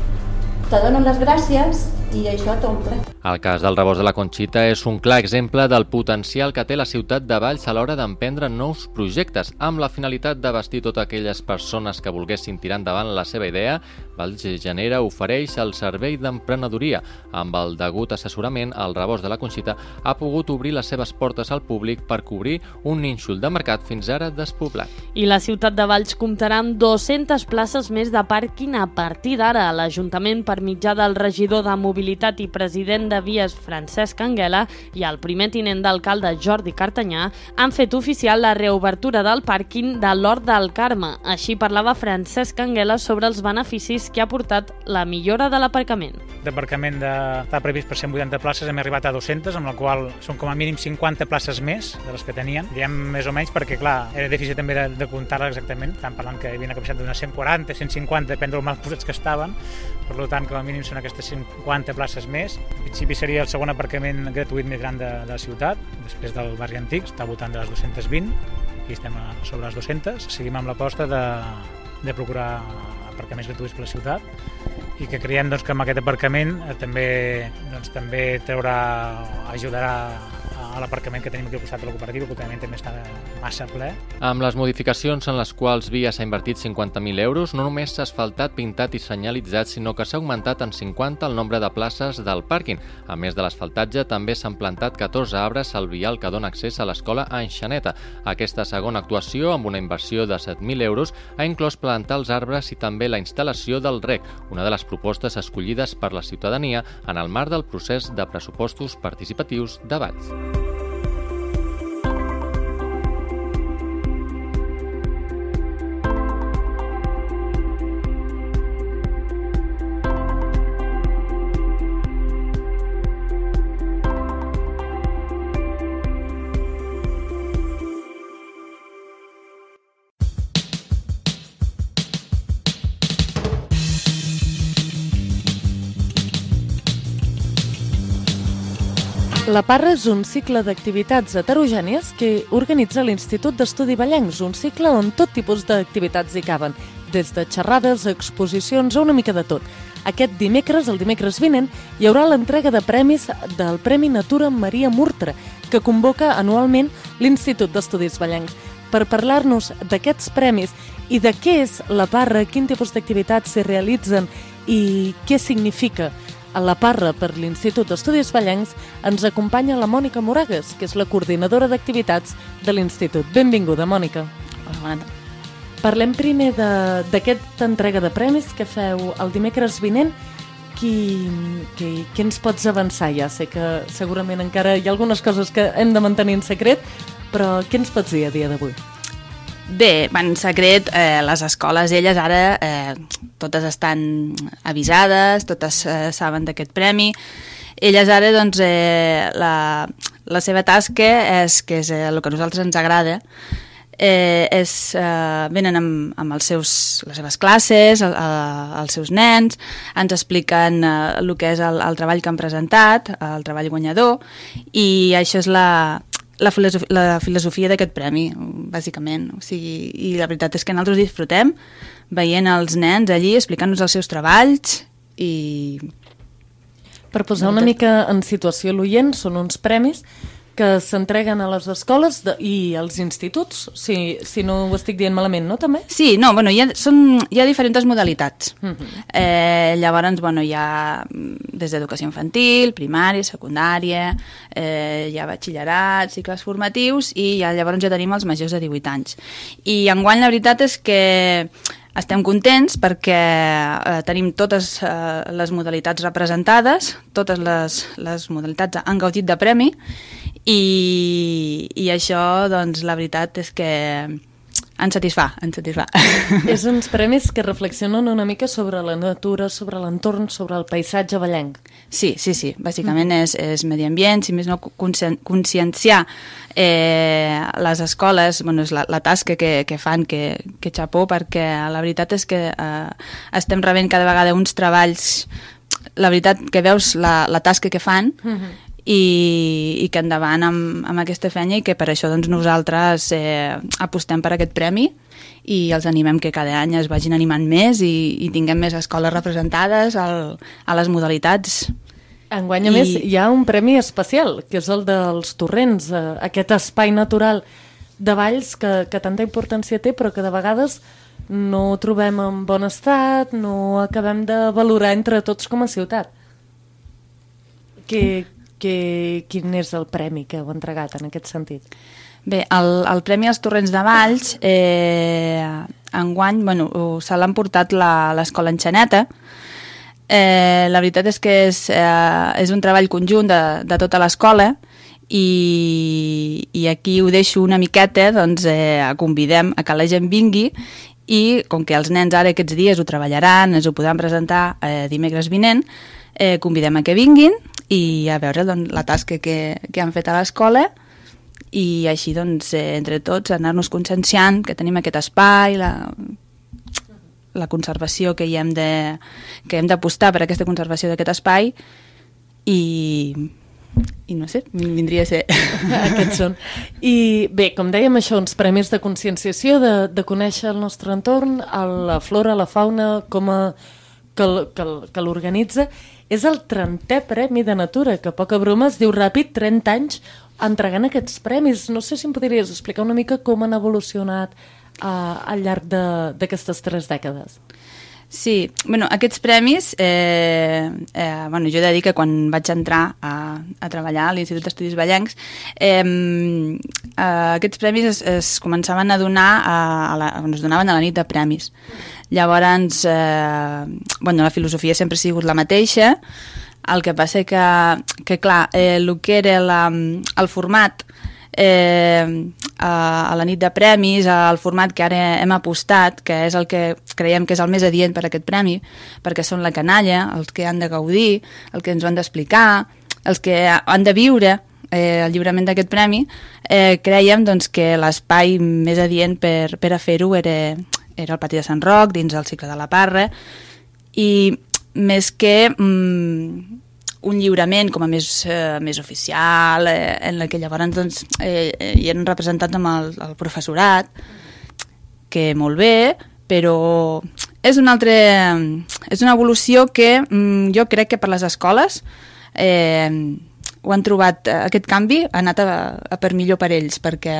te donen les gràcies i això t'omple. El cas del Rebost de la Conxita és un clar exemple del potencial que té la ciutat de Valls a l'hora d'emprendre nous projectes. Amb la finalitat de vestir totes aquelles persones que volguessin tirar endavant la seva idea, Valls genera ofereix el servei d'emprenedoria. Amb el degut assessorament, el Rebost de la Conxita ha pogut obrir les seves portes al públic per cobrir un nínxol de mercat fins ara despoblat. I la ciutat de Valls comptarà amb dues-centes places més de pàrquing a partir d'ara. L'Ajuntament, per mitjà del regidor de Mobilitat i president de Vies, Francesc Anguela, i el primer tinent d'alcalde, Jordi Cartanyà, han fet oficial la reobertura del pàrquing de l'Hort del Carme. Així parlava Francesc Anguela sobre els beneficis que ha portat la millora de l'aparcament. D'aparcament de... està previst per cent vuitanta places, hem arribat a dues-centes, amb la qual són com a mínim cinquanta places més de les que tenien. Diem més o menys perquè, clar, era difícil també de, de comptar-la exactament. Estan parlant que hi havia una capacitat d'unes cent quaranta, cent cinquanta, depèn del mal posats que estaven. Per tant, com a mínim són aquestes cinquanta places més. En principi seria el segon aparcament gratuït més gran de, de la ciutat, després del barri antic, està voltant de les dues-centes vint, aquí estem a sobre les dues-centes. Seguim amb l'aposta de, de procurar aparcaments gratuïts per la ciutat i que creiem doncs, que amb aquest aparcament eh, també, doncs, també traurà, ajudarà a l'aparcament que tenim aquí al costat de la cooperativa, que òbviament també està massa ple. Amb les modificacions en les quals Via s'ha invertit cinquanta mil euros, no només s'ha asfaltat, pintat i senyalitzat, sinó que s'ha augmentat en cinquanta el nombre de places del pàrquing. A més de l'asfaltatge, també s'han plantat catorze arbres al vial que dona accés a l'escola Enxaneta. Aquesta segona actuació, amb una inversió de set mil euros, ha inclòs plantar els arbres i també la instal·lació del rec, una de les propostes escollides per la ciutadania en el marc del procés de pressupostos participatius de Valls. La Parra és un cicle d'activitats heterogènies que organitza l'Institut d'Estudi Vallencs, un cicle on tot tipus d'activitats hi caben, des de xerrades, exposicions o una mica de tot. Aquest dimecres, el dimecres vinent, hi haurà l'entrega de premis del Premi Natura Maria Murtra, que convoca anualment l'Institut d'Estudis Vallencs. Per parlar-nos d'aquests premis i de què és la Parra, quin tipus d'activitats s'hi realitzen i què significa a la Parra per l'Institut d'Estudis Vallencs, ens acompanya la Mònica Moragues, que és la coordinadora d'activitats de l'Institut. Benvinguda, Mònica. Hola. Parlem primer d'aquesta entrega de premis que feu el dimecres vinent. Qui, qui, qui ens pots avançar? Ja sé que segurament encara hi ha algunes coses que hem de mantenir en secret, però què ens pots dir a dia d'avui? Bé, en secret, eh, les escoles, elles ara, eh, totes estan avisades, totes eh, saben d'aquest premi. Elles ara, doncs, eh, la, la seva tasca és, que és eh, el que a nosaltres ens agrada, eh, és, eh, venen amb, amb els seus, les seves classes, el, el, els seus nens, ens expliquen eh, el que és el, el treball que han presentat, el treball guanyador, i això és la... La filosofia, la filosofia d'aquest premi, bàsicament. O sigui, i la veritat és que nosaltres disfrutem veient els nens allí explicant-nos els seus treballs i... Per posar una mica en situació l'oient, són uns premis que s'entreguen a les escoles de, i als instituts, si, si no ho estic dient malament, no, també? Sí, no, bueno, hi ha, són, hi ha diferents modalitats. Uh -huh. eh, llavors, bueno, hi ha des d'educació infantil, primària, secundària, eh, hi ha batxillerat, cicles formatius, i ja, llavors ja tenim els majors de divuit anys. I enguany la veritat és que estem contents perquè eh, tenim totes eh, les modalitats representades, totes les, les modalitats han gaudit de premi, i, i això, doncs, la veritat és que ens satisfà, ens satisfà. És uns premis que reflexionen una mica sobre la natura, sobre l'entorn, sobre el paisatge vallenc. Sí, sí, sí. Bàsicament mm. és, és medi ambient, si més no conscienciar eh, les escoles, bueno, és la, la tasca que, que fan, que, que xapó, perquè la veritat és que eh, estem rebent cada vegada uns treballs, la veritat que veus la, la tasca que fan, mm-hmm. I, i que endavant amb, amb aquesta feina, i que per això doncs, nosaltres eh, apostem per aquest premi i els animem que cada any es vagin animant més i, i tinguem més escoles representades al, a les modalitats. Enguany, a I... més, hi ha un premi especial, que és el dels torrents, eh, aquest espai natural de Valls que, que tanta importància té, però que de vegades no trobem en bon estat, no acabem de valorar entre tots com a ciutat. Que... Que, quin és el premi que heu entregat en aquest sentit? Bé, el, el Premi als Torrents de Valls, eh, enguany, bueno, se l'ha emportat l'Escola Enxaneta. Eh, la veritat és que és, eh, és un treball conjunt de, de tota l'escola, i, i aquí ho deixo una miqueta, doncs eh, convidem a que la gent vingui, i com que els nens ara aquests dies ho treballaran, ens ho podran presentar eh, dimecres vinent, eh, convidem a que vinguin i a veure doncs, la tasca que, que han fet a l'escola, i així doncs, eh, entre tots anar-nos conscienciant que tenim aquest espai, la, la conservació que hi hem de, que hem d'apostar per aquesta conservació d'aquest espai, i, i no sé, vindria a ser. Aquests són. I bé, com dèiem, això, uns premis de conscienciació, de, de conèixer el nostre entorn, la flora, la fauna, com a, que, que, que l'organitza. És el trentè Premi de Natura, que poca broma, es diu ràpid, trenta anys entregant aquests premis. No sé si em podries explicar una mica com han evolucionat uh, al llarg d'aquestes tres dècades. Sí, bueno, aquests premis, eh, eh, bueno, jo he de dir que quan vaig entrar a, a treballar a l'Institut d'Estudis Vallencs, eh, eh, aquests premis es, es començaven a donar, a, a la, es donaven a la nit de premis. Llavors, eh, bueno, la filosofia sempre ha sigut la mateixa, el que passa que, que clar, eh, el que era la, el format eh, a, a la nit de premis, el format que ara hem apostat, que és el que creiem que és el més adient per a aquest premi, perquè són la canalla, els que han de gaudir, els que ens ho han d'explicar, els que han de viure eh, el lliurament d'aquest premi, eh, creiem doncs, que l'espai més adient per, per a fer-ho era... era el pati de Sant Roc, dins del cicle de la Parra, i més que mm, un lliurament com a més, eh, més oficial, eh, en la que llavors doncs, eh, hi eren representats amb el, el professorat, que molt bé, però és una altra, és una evolució que mm, jo crec que per les escoles eh, ho han trobat, aquest canvi ha anat a, a per millor per ells, perquè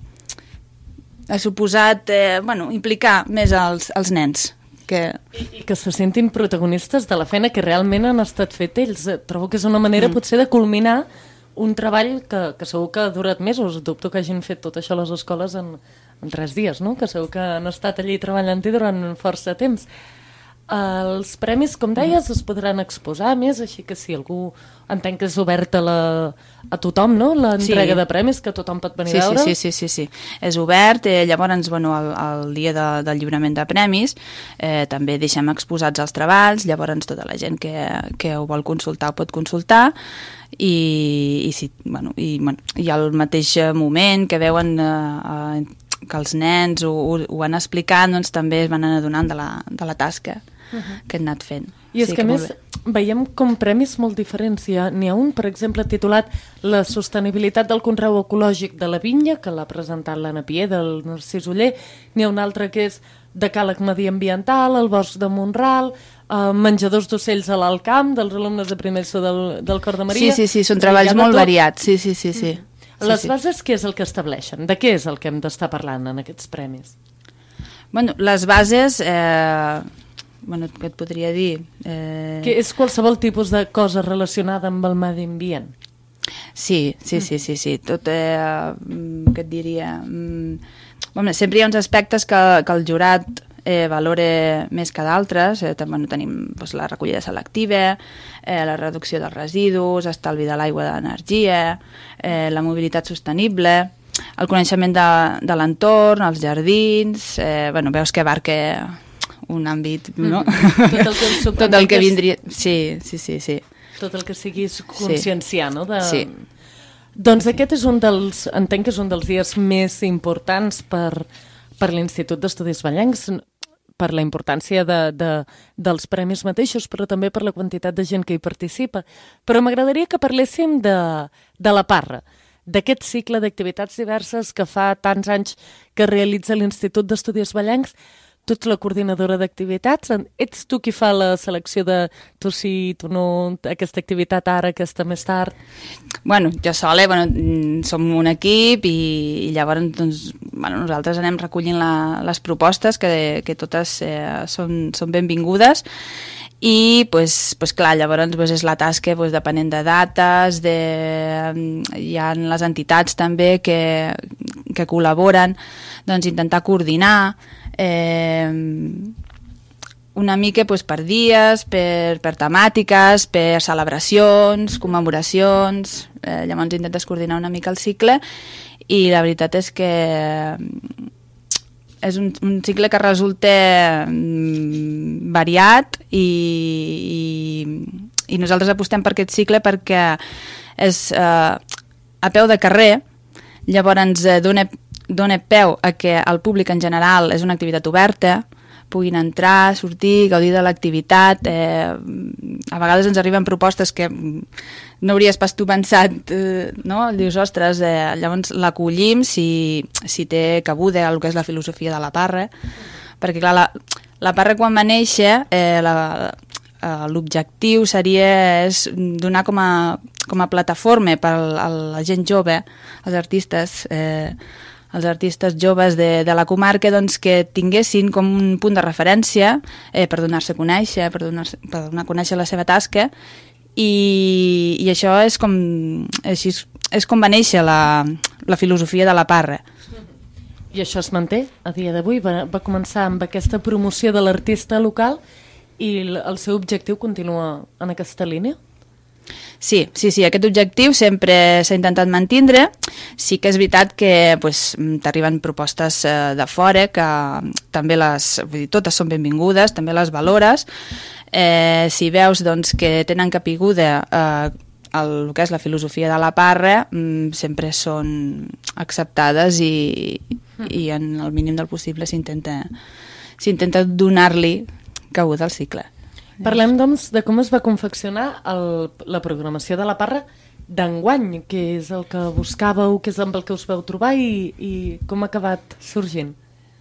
ha suposat eh, bueno, implicar més els, els nens. Que... I, I que se sentin protagonistes de la feina que realment han estat fet ells. Trobo que és una manera mm. potser de culminar un treball que, que segur que ha durat mesos. Dubto que hagin fet tot això a les escoles en, en tres dies, no? Que segur que han estat allí treballant-hi durant força temps. Els premis, com deies, es podran exposar més, així que si algú entenc que és obert a, la, a tothom, no? L'entrega sí. de premis, que tothom pot venir sí, a veure. Sí, sí, sí, sí, sí. És obert, eh, llavors, bueno, el, el dia de, del lliurament de premis eh, també deixem exposats els treballs, llavors tota la gent que, que ho vol consultar ho pot consultar, i, i, si, bueno, i, bueno, i al mateix moment que veuen eh, eh, que els nens ho, ho, ho han explicat, doncs també es van anar donant de la, de la tasca Uh-huh. que han anat fent. I és sí, que, que a més veiem com premis molt diferents. N'hi ha un, per exemple, titulat La sostenibilitat del conreu ecològic de la vinya, que l'ha presentat l'Anna Pier, del Narcís Oller. N'hi ha un altre que és Decàleg mediambiental, el bosc de Mont-ral, eh, menjadors d'ocells a l'alt camp, dels alumnes de primer so del, del Cor de Maria. Sí, sí, sí, són treballs molt variats. Sí, sí, sí, sí. Mm. Les sí. bases, què és el que estableixen? De què és el que hem d'estar parlant en aquests premis? Bueno, les bases, eh, bueno, què et podria dir? Eh... Que és qualsevol tipus de cosa relacionada amb el medi ambient? Sí, sí, sí, sí, sí. Tot, eh, què et diria? Bueno, sempre hi ha uns aspectes que, que el jurat eh, valora més que d'altres. Eh, bueno, tenim doncs, la recollida selectiva, eh, la reducció dels residus, estalvi de l'aigua i de l'energia, eh, la mobilitat sostenible, el coneixement de, de l'entorn, els jardins... Eh, bueno, veus que abarca un àmbit, no? Mm. Tot el que, Tot el que vindria... Sí, sí, sí, sí. Tot el que siguis conscienciar, sí. No? De... Sí. Doncs aquest és un dels... Entenc que és un dels dies més importants per, per l'Institut d'Estudis Vallencs, per la importància de, de, dels premis mateixos, però també per la quantitat de gent que hi participa. Però m'agradaria que parléssim de, de la Parra, d'aquest cicle d'activitats diverses que fa tants anys que realitza l'Institut d'Estudis Vallencs. Tu ets la coordinadora d'activitats, ets tu qui fa la selecció de tu sí, tu no, aquesta activitat ara, aquesta més tard? Bueno, jo sola, bueno, som un equip i, i llavors doncs, bueno, nosaltres anem recollint la, les propostes que, que totes eh, són, són benvingudes i pues, pues clar, llavors pues, és la tasca pues, depenent de dates, de, hi ha les entitats també que, que col·laboren, doncs intentar coordinar eh, una mica pues, per dies, per, per temàtiques, per celebracions, commemoracions, eh, llavors intentes coordinar una mica el cicle i la veritat és que és un, un cicle que resulta mm, variat i, i, i nosaltres apostem per aquest cicle perquè és eh, a peu de carrer, llavors ens eh, dona, dona peu a que el públic en general és una activitat oberta, puguin entrar, sortir, gaudir de l'activitat. Eh, a vegades ens arriben propostes que no hauries pas tu pensat, eh, no? Dius, ostres, eh, llavors l'acollim si, si té cabuda el que és la filosofia de la Parra, perquè clar, la, la Parra quan va néixer, eh, la, eh, l'objectiu seria és donar com a, com a plataforma per a la gent jove, els artistes, eh, els artistes joves de, de la comarca doncs, que tinguessin com un punt de referència eh, per donar-se a conèixer, per donar, per donar a conèixer la seva tasca i, i això és com, així, és com va néixer la, la filosofia de la Parra. I això es manté a dia d'avui? Va, va començar amb aquesta promoció de l'artista local i el seu objectiu continua en aquesta línia? Sí, sí, sí, aquest objectiu sempre s'ha intentat mantindre. Sí que és veritat que pues, t'arriben propostes eh, de fora que també les, vull dir, totes són benvingudes, també les valores. Eh, si veus doncs, que tenen capiguda eh, el que és la filosofia de la Parra, mm, sempre són acceptades i, i en el mínim del possible s'intenta s'intenta donar-li cabuda al cicle. Parlem, doncs, de com es va confeccionar el, la programació de la Parra d'enguany, que és el que buscàveu, que és amb el que us vau trobar i, i com ha acabat sorgint.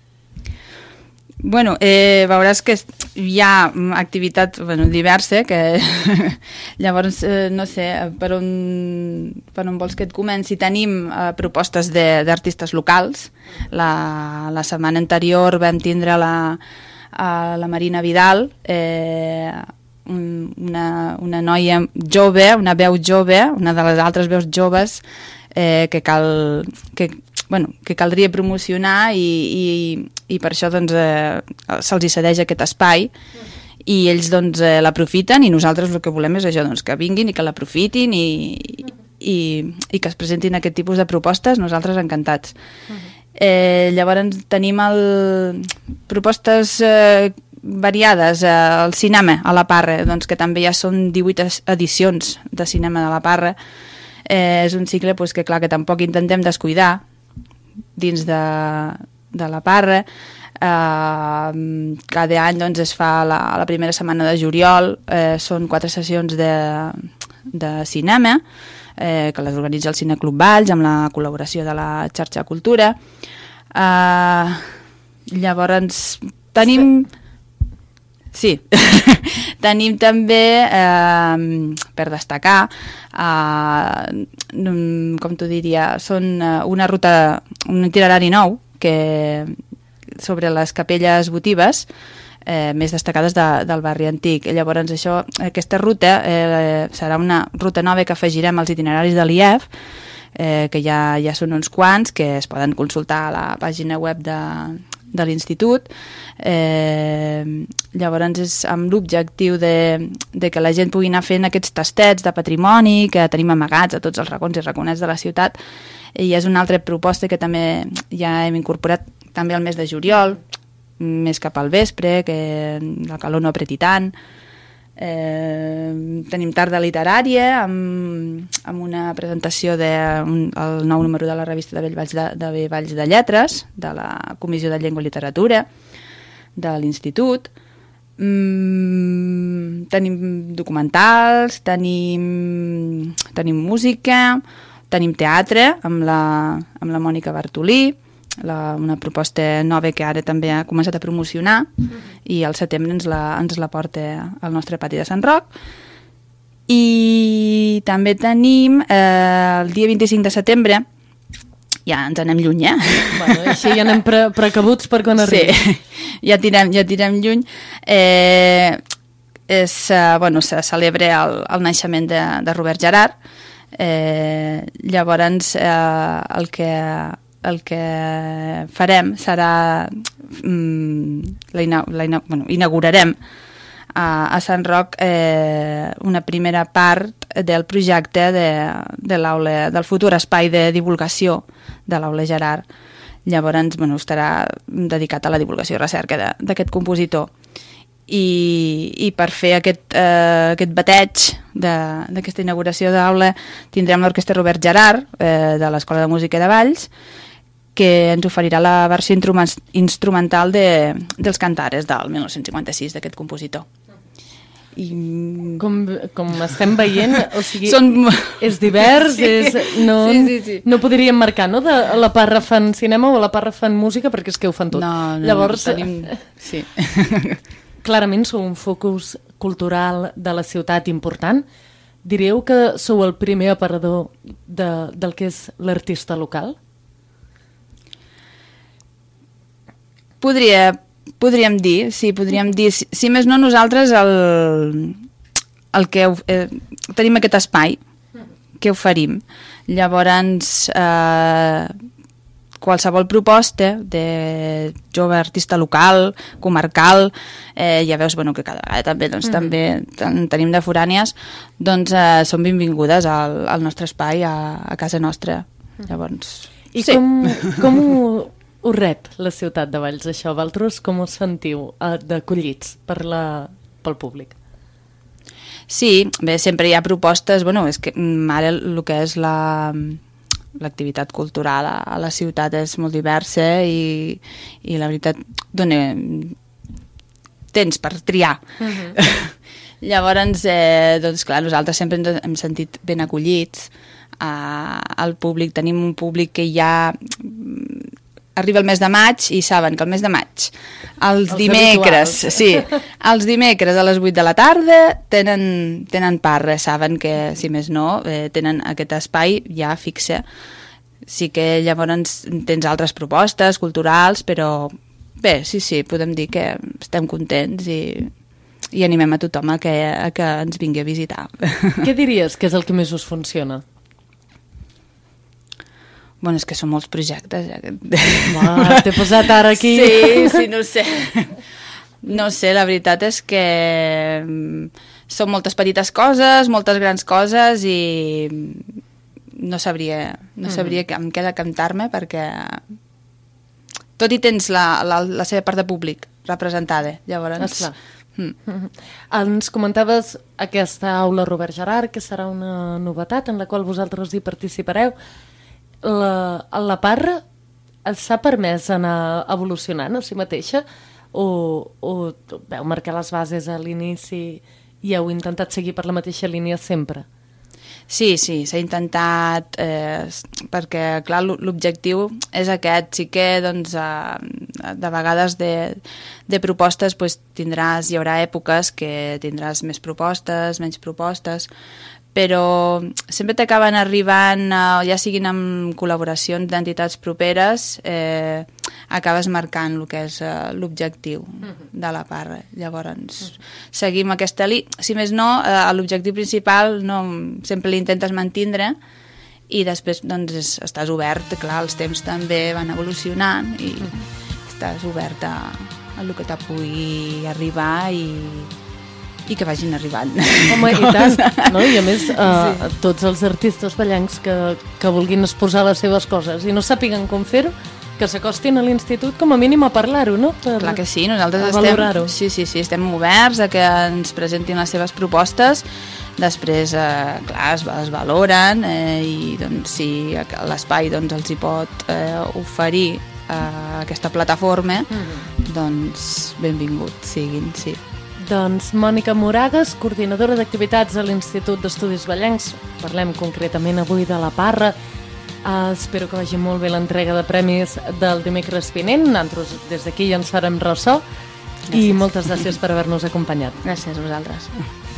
Bueno, eh, veuràs que hi ha activitat bueno, diversa, que llavors, eh, no sé, per on, per on vols que et comenci, tenim eh, propostes d'artistes locals. La, la setmana anterior vam tindre la a la Marina Vidal, eh, una, una noia jove, una veu jove, una de les altres veus joves eh, que, cal, que, bueno, que caldria promocionar i, i, i per això doncs, eh, se'ls hi cedeix aquest espai i ells doncs, eh, l'aprofiten i nosaltres el que volem és això, doncs, que vinguin i que l'aprofitin i, i, i que es presentin aquest tipus de propostes, nosaltres encantats. Uh-huh. Eh, llavors tenim el, propostes eh, variades eh, al cinema a la Parra, doncs, que també ja són divuit edicions de cinema de la Parra. Eh, és un cicle pues, que clar que tampoc intentem descuidar dins de, de la Parra. Eh, cada any doncs, es fa la, la primera setmana de juliol, eh, són quatre sessions de, de cinema, Eh, que les organitza el Cineclub Valls amb la col·laboració de la xarxa Cultura. Eh, llavors tenim sí Tenim també, eh, per destacar, eh, com t'ho diria, són una ruta, un itinerari nou que sobre les capelles votives eh, més destacades de, del barri antic. I llavors això, aquesta ruta eh, serà una ruta nova que afegirem als itineraris de l'I E F, eh, que ja, ja són uns quants, que es poden consultar a la pàgina web de, de l'institut. Eh, llavors és amb l'objectiu de, de que la gent pugui anar fent aquests tastets de patrimoni que tenim amagats a tots els racons i raconets de la ciutat, i és una altra proposta que també ja hem incorporat també al mes de juliol, més cap al vespre, que la calor no apreti tant. Eh, tenim tarda literària amb, amb una presentació del un, nou número de la revista de Bellvalls de, de Valls de Lletres, de la Comissió de Llengua i Literatura de l'Institut. Mm, tenim documentals, tenim, tenim música, tenim teatre amb la, amb la Mònica Bartolí, La, una proposta nova que ara també ha començat a promocionar, uh-huh. i al setembre ens la, ens la porta al nostre pati de Sant Roc. I també tenim eh, el dia vint-i-cinc de setembre, ja ens anem lluny, eh? Bueno, així ja anem pre precabuts per quan arribi. Sí, ja tirem, ja tirem lluny. Eh, és, eh, bueno, se celebra el, el naixement de, de Robert Gerhard. Eh, llavors eh, el que el que farem serà mm, la ina la ina bueno, inaugurarem a, a Sant Roc eh, una primera part del projecte de, de l'aula, del futur espai de divulgació de l'aula Gerhard. Llavors, bueno, estarà dedicat a la divulgació i recerca d'aquest compositor. I, i per fer aquest, eh, aquest bateig d'aquesta inauguració d'aula tindrem l'Orquestra Robert Gerhard eh, de l'Escola de Música de Valls, que ens oferirà la versió instrumental de, dels Cantares del mil nou-cents cinquanta-sis d'aquest compositor. I... Com, com estem veient, o sigui, Són... és divers, sí. és, no, sí, sí, sí. no podríem marcar, no?, de la part fan cinema o la part fan música, perquè és que ho fan tot. No, no, Llavors, tenim... Sí. Clarament sou un focus cultural de la ciutat important. Diríeu que sou el primer aparador de, del que és l'artista local? Podria, podríem dir, sí, podríem dir. Si, si més no, nosaltres el, el que eh, tenim aquest espai que oferim. Llavors, eh, qualsevol proposta de jove artista local, comarcal, eh, ja veus, bueno, que cada vegada també, doncs, mm. també ten, tenim de forànies, doncs eh, són benvingudes al, al nostre espai, a, a casa nostra. Llavors, I sí. com, com ho, ho rep la ciutat de Valls, això? Vosaltres com us sentiu eh, d'acollits per la, pel públic? Sí, bé, sempre hi ha propostes, bueno, és que ara el que és la... l'activitat cultural a, a la ciutat és molt diversa i, i la veritat dona temps per triar. Uh-huh. Llavors, eh, doncs clar, nosaltres sempre ens hem sentit ben acollits eh, al públic. Tenim un públic que ja arriba el mes de maig i saben que el mes de maig els, els dimecres, habituals. sí, els dimecres a les vuit de la tarda tenen, tenen parra, saben que si més no eh, tenen aquest espai ja fixe. Sí que llavors tens altres propostes culturals, però bé, sí, sí, podem dir que estem contents i, i animem a tothom a que, a que ens vingui a visitar. Què diries que és el que més us funciona? Bueno, és que són molts projectes. Va, t'he posat ara aquí. Sí, sí, no ho sé. No sé, la veritat és que són moltes petites coses, moltes grans coses i no sabria, no sabria mm. amb què decantar-me perquè tot hi tens la, la, la seva part de públic representada. Llavors... Esclar. Mm. Mm-hmm. Ens comentaves aquesta aula Robert Gerhard, que serà una novetat en la qual vosaltres hi participareu. La, la parra s'ha permès anar evolucionant a si mateixa o, o veu marcar les bases a l'inici i heu intentat seguir per la mateixa línia sempre? Sí, sí, s'ha intentat, eh, perquè clar, l'objectiu és aquest. Sí que doncs, eh, de vegades de, de propostes pues, tindràs, hi haurà èpoques que tindràs més propostes, menys propostes, però sempre t'acaben arribant, ja siguin amb col·laboracions d'entitats properes, eh, acabes marcant el que és eh, l'objectiu de la parra. Llavors, seguim aquesta línia. Si més no, eh, l'objectiu principal no, sempre l'intentes mantindre i després doncs, és, estàs obert, clar, els temps també van evolucionant i estàs obert a, a el que te pugui arribar i i que vagin arribant. Home, i tant. No? I a més, eh, sí. tots els artistes ballencs que, que vulguin exposar les seves coses i no sàpiguen com fer-ho, que s'acostin a l'institut com a mínim a parlar-ho, no? Per, Clar que sí, nosaltres estem, sí, sí, sí, estem oberts a que ens presentin les seves propostes, després, eh, clar, es, es valoren eh, i doncs, si l'espai doncs, els hi pot eh, oferir eh, aquesta plataforma, mm-hmm. doncs benvingut siguin, sí. Doncs Mònica Moragues, coordinadora d'activitats a l'Institut d'Estudis Ballencs. Parlem concretament avui de la parra. Uh, espero que vagi molt bé l'entrega de premis del dimecres vinent. Nosaltres des d'aquí ja ens farem ressò. Gràcies. I moltes gràcies per haver-nos acompanyat. Gràcies a vosaltres.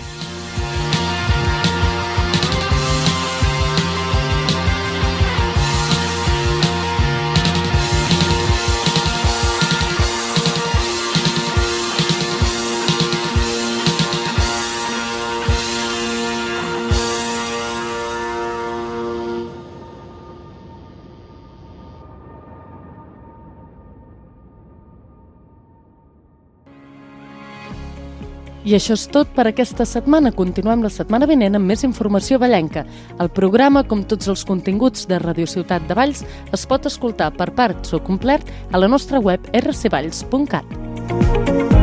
I això és tot per aquesta setmana. Continuem la setmana vinent amb més informació ballenca. El programa, com tots els continguts de Radio Ciutat de Valls, es pot escoltar per parts o complet a la nostra web erre ce valls punt cat.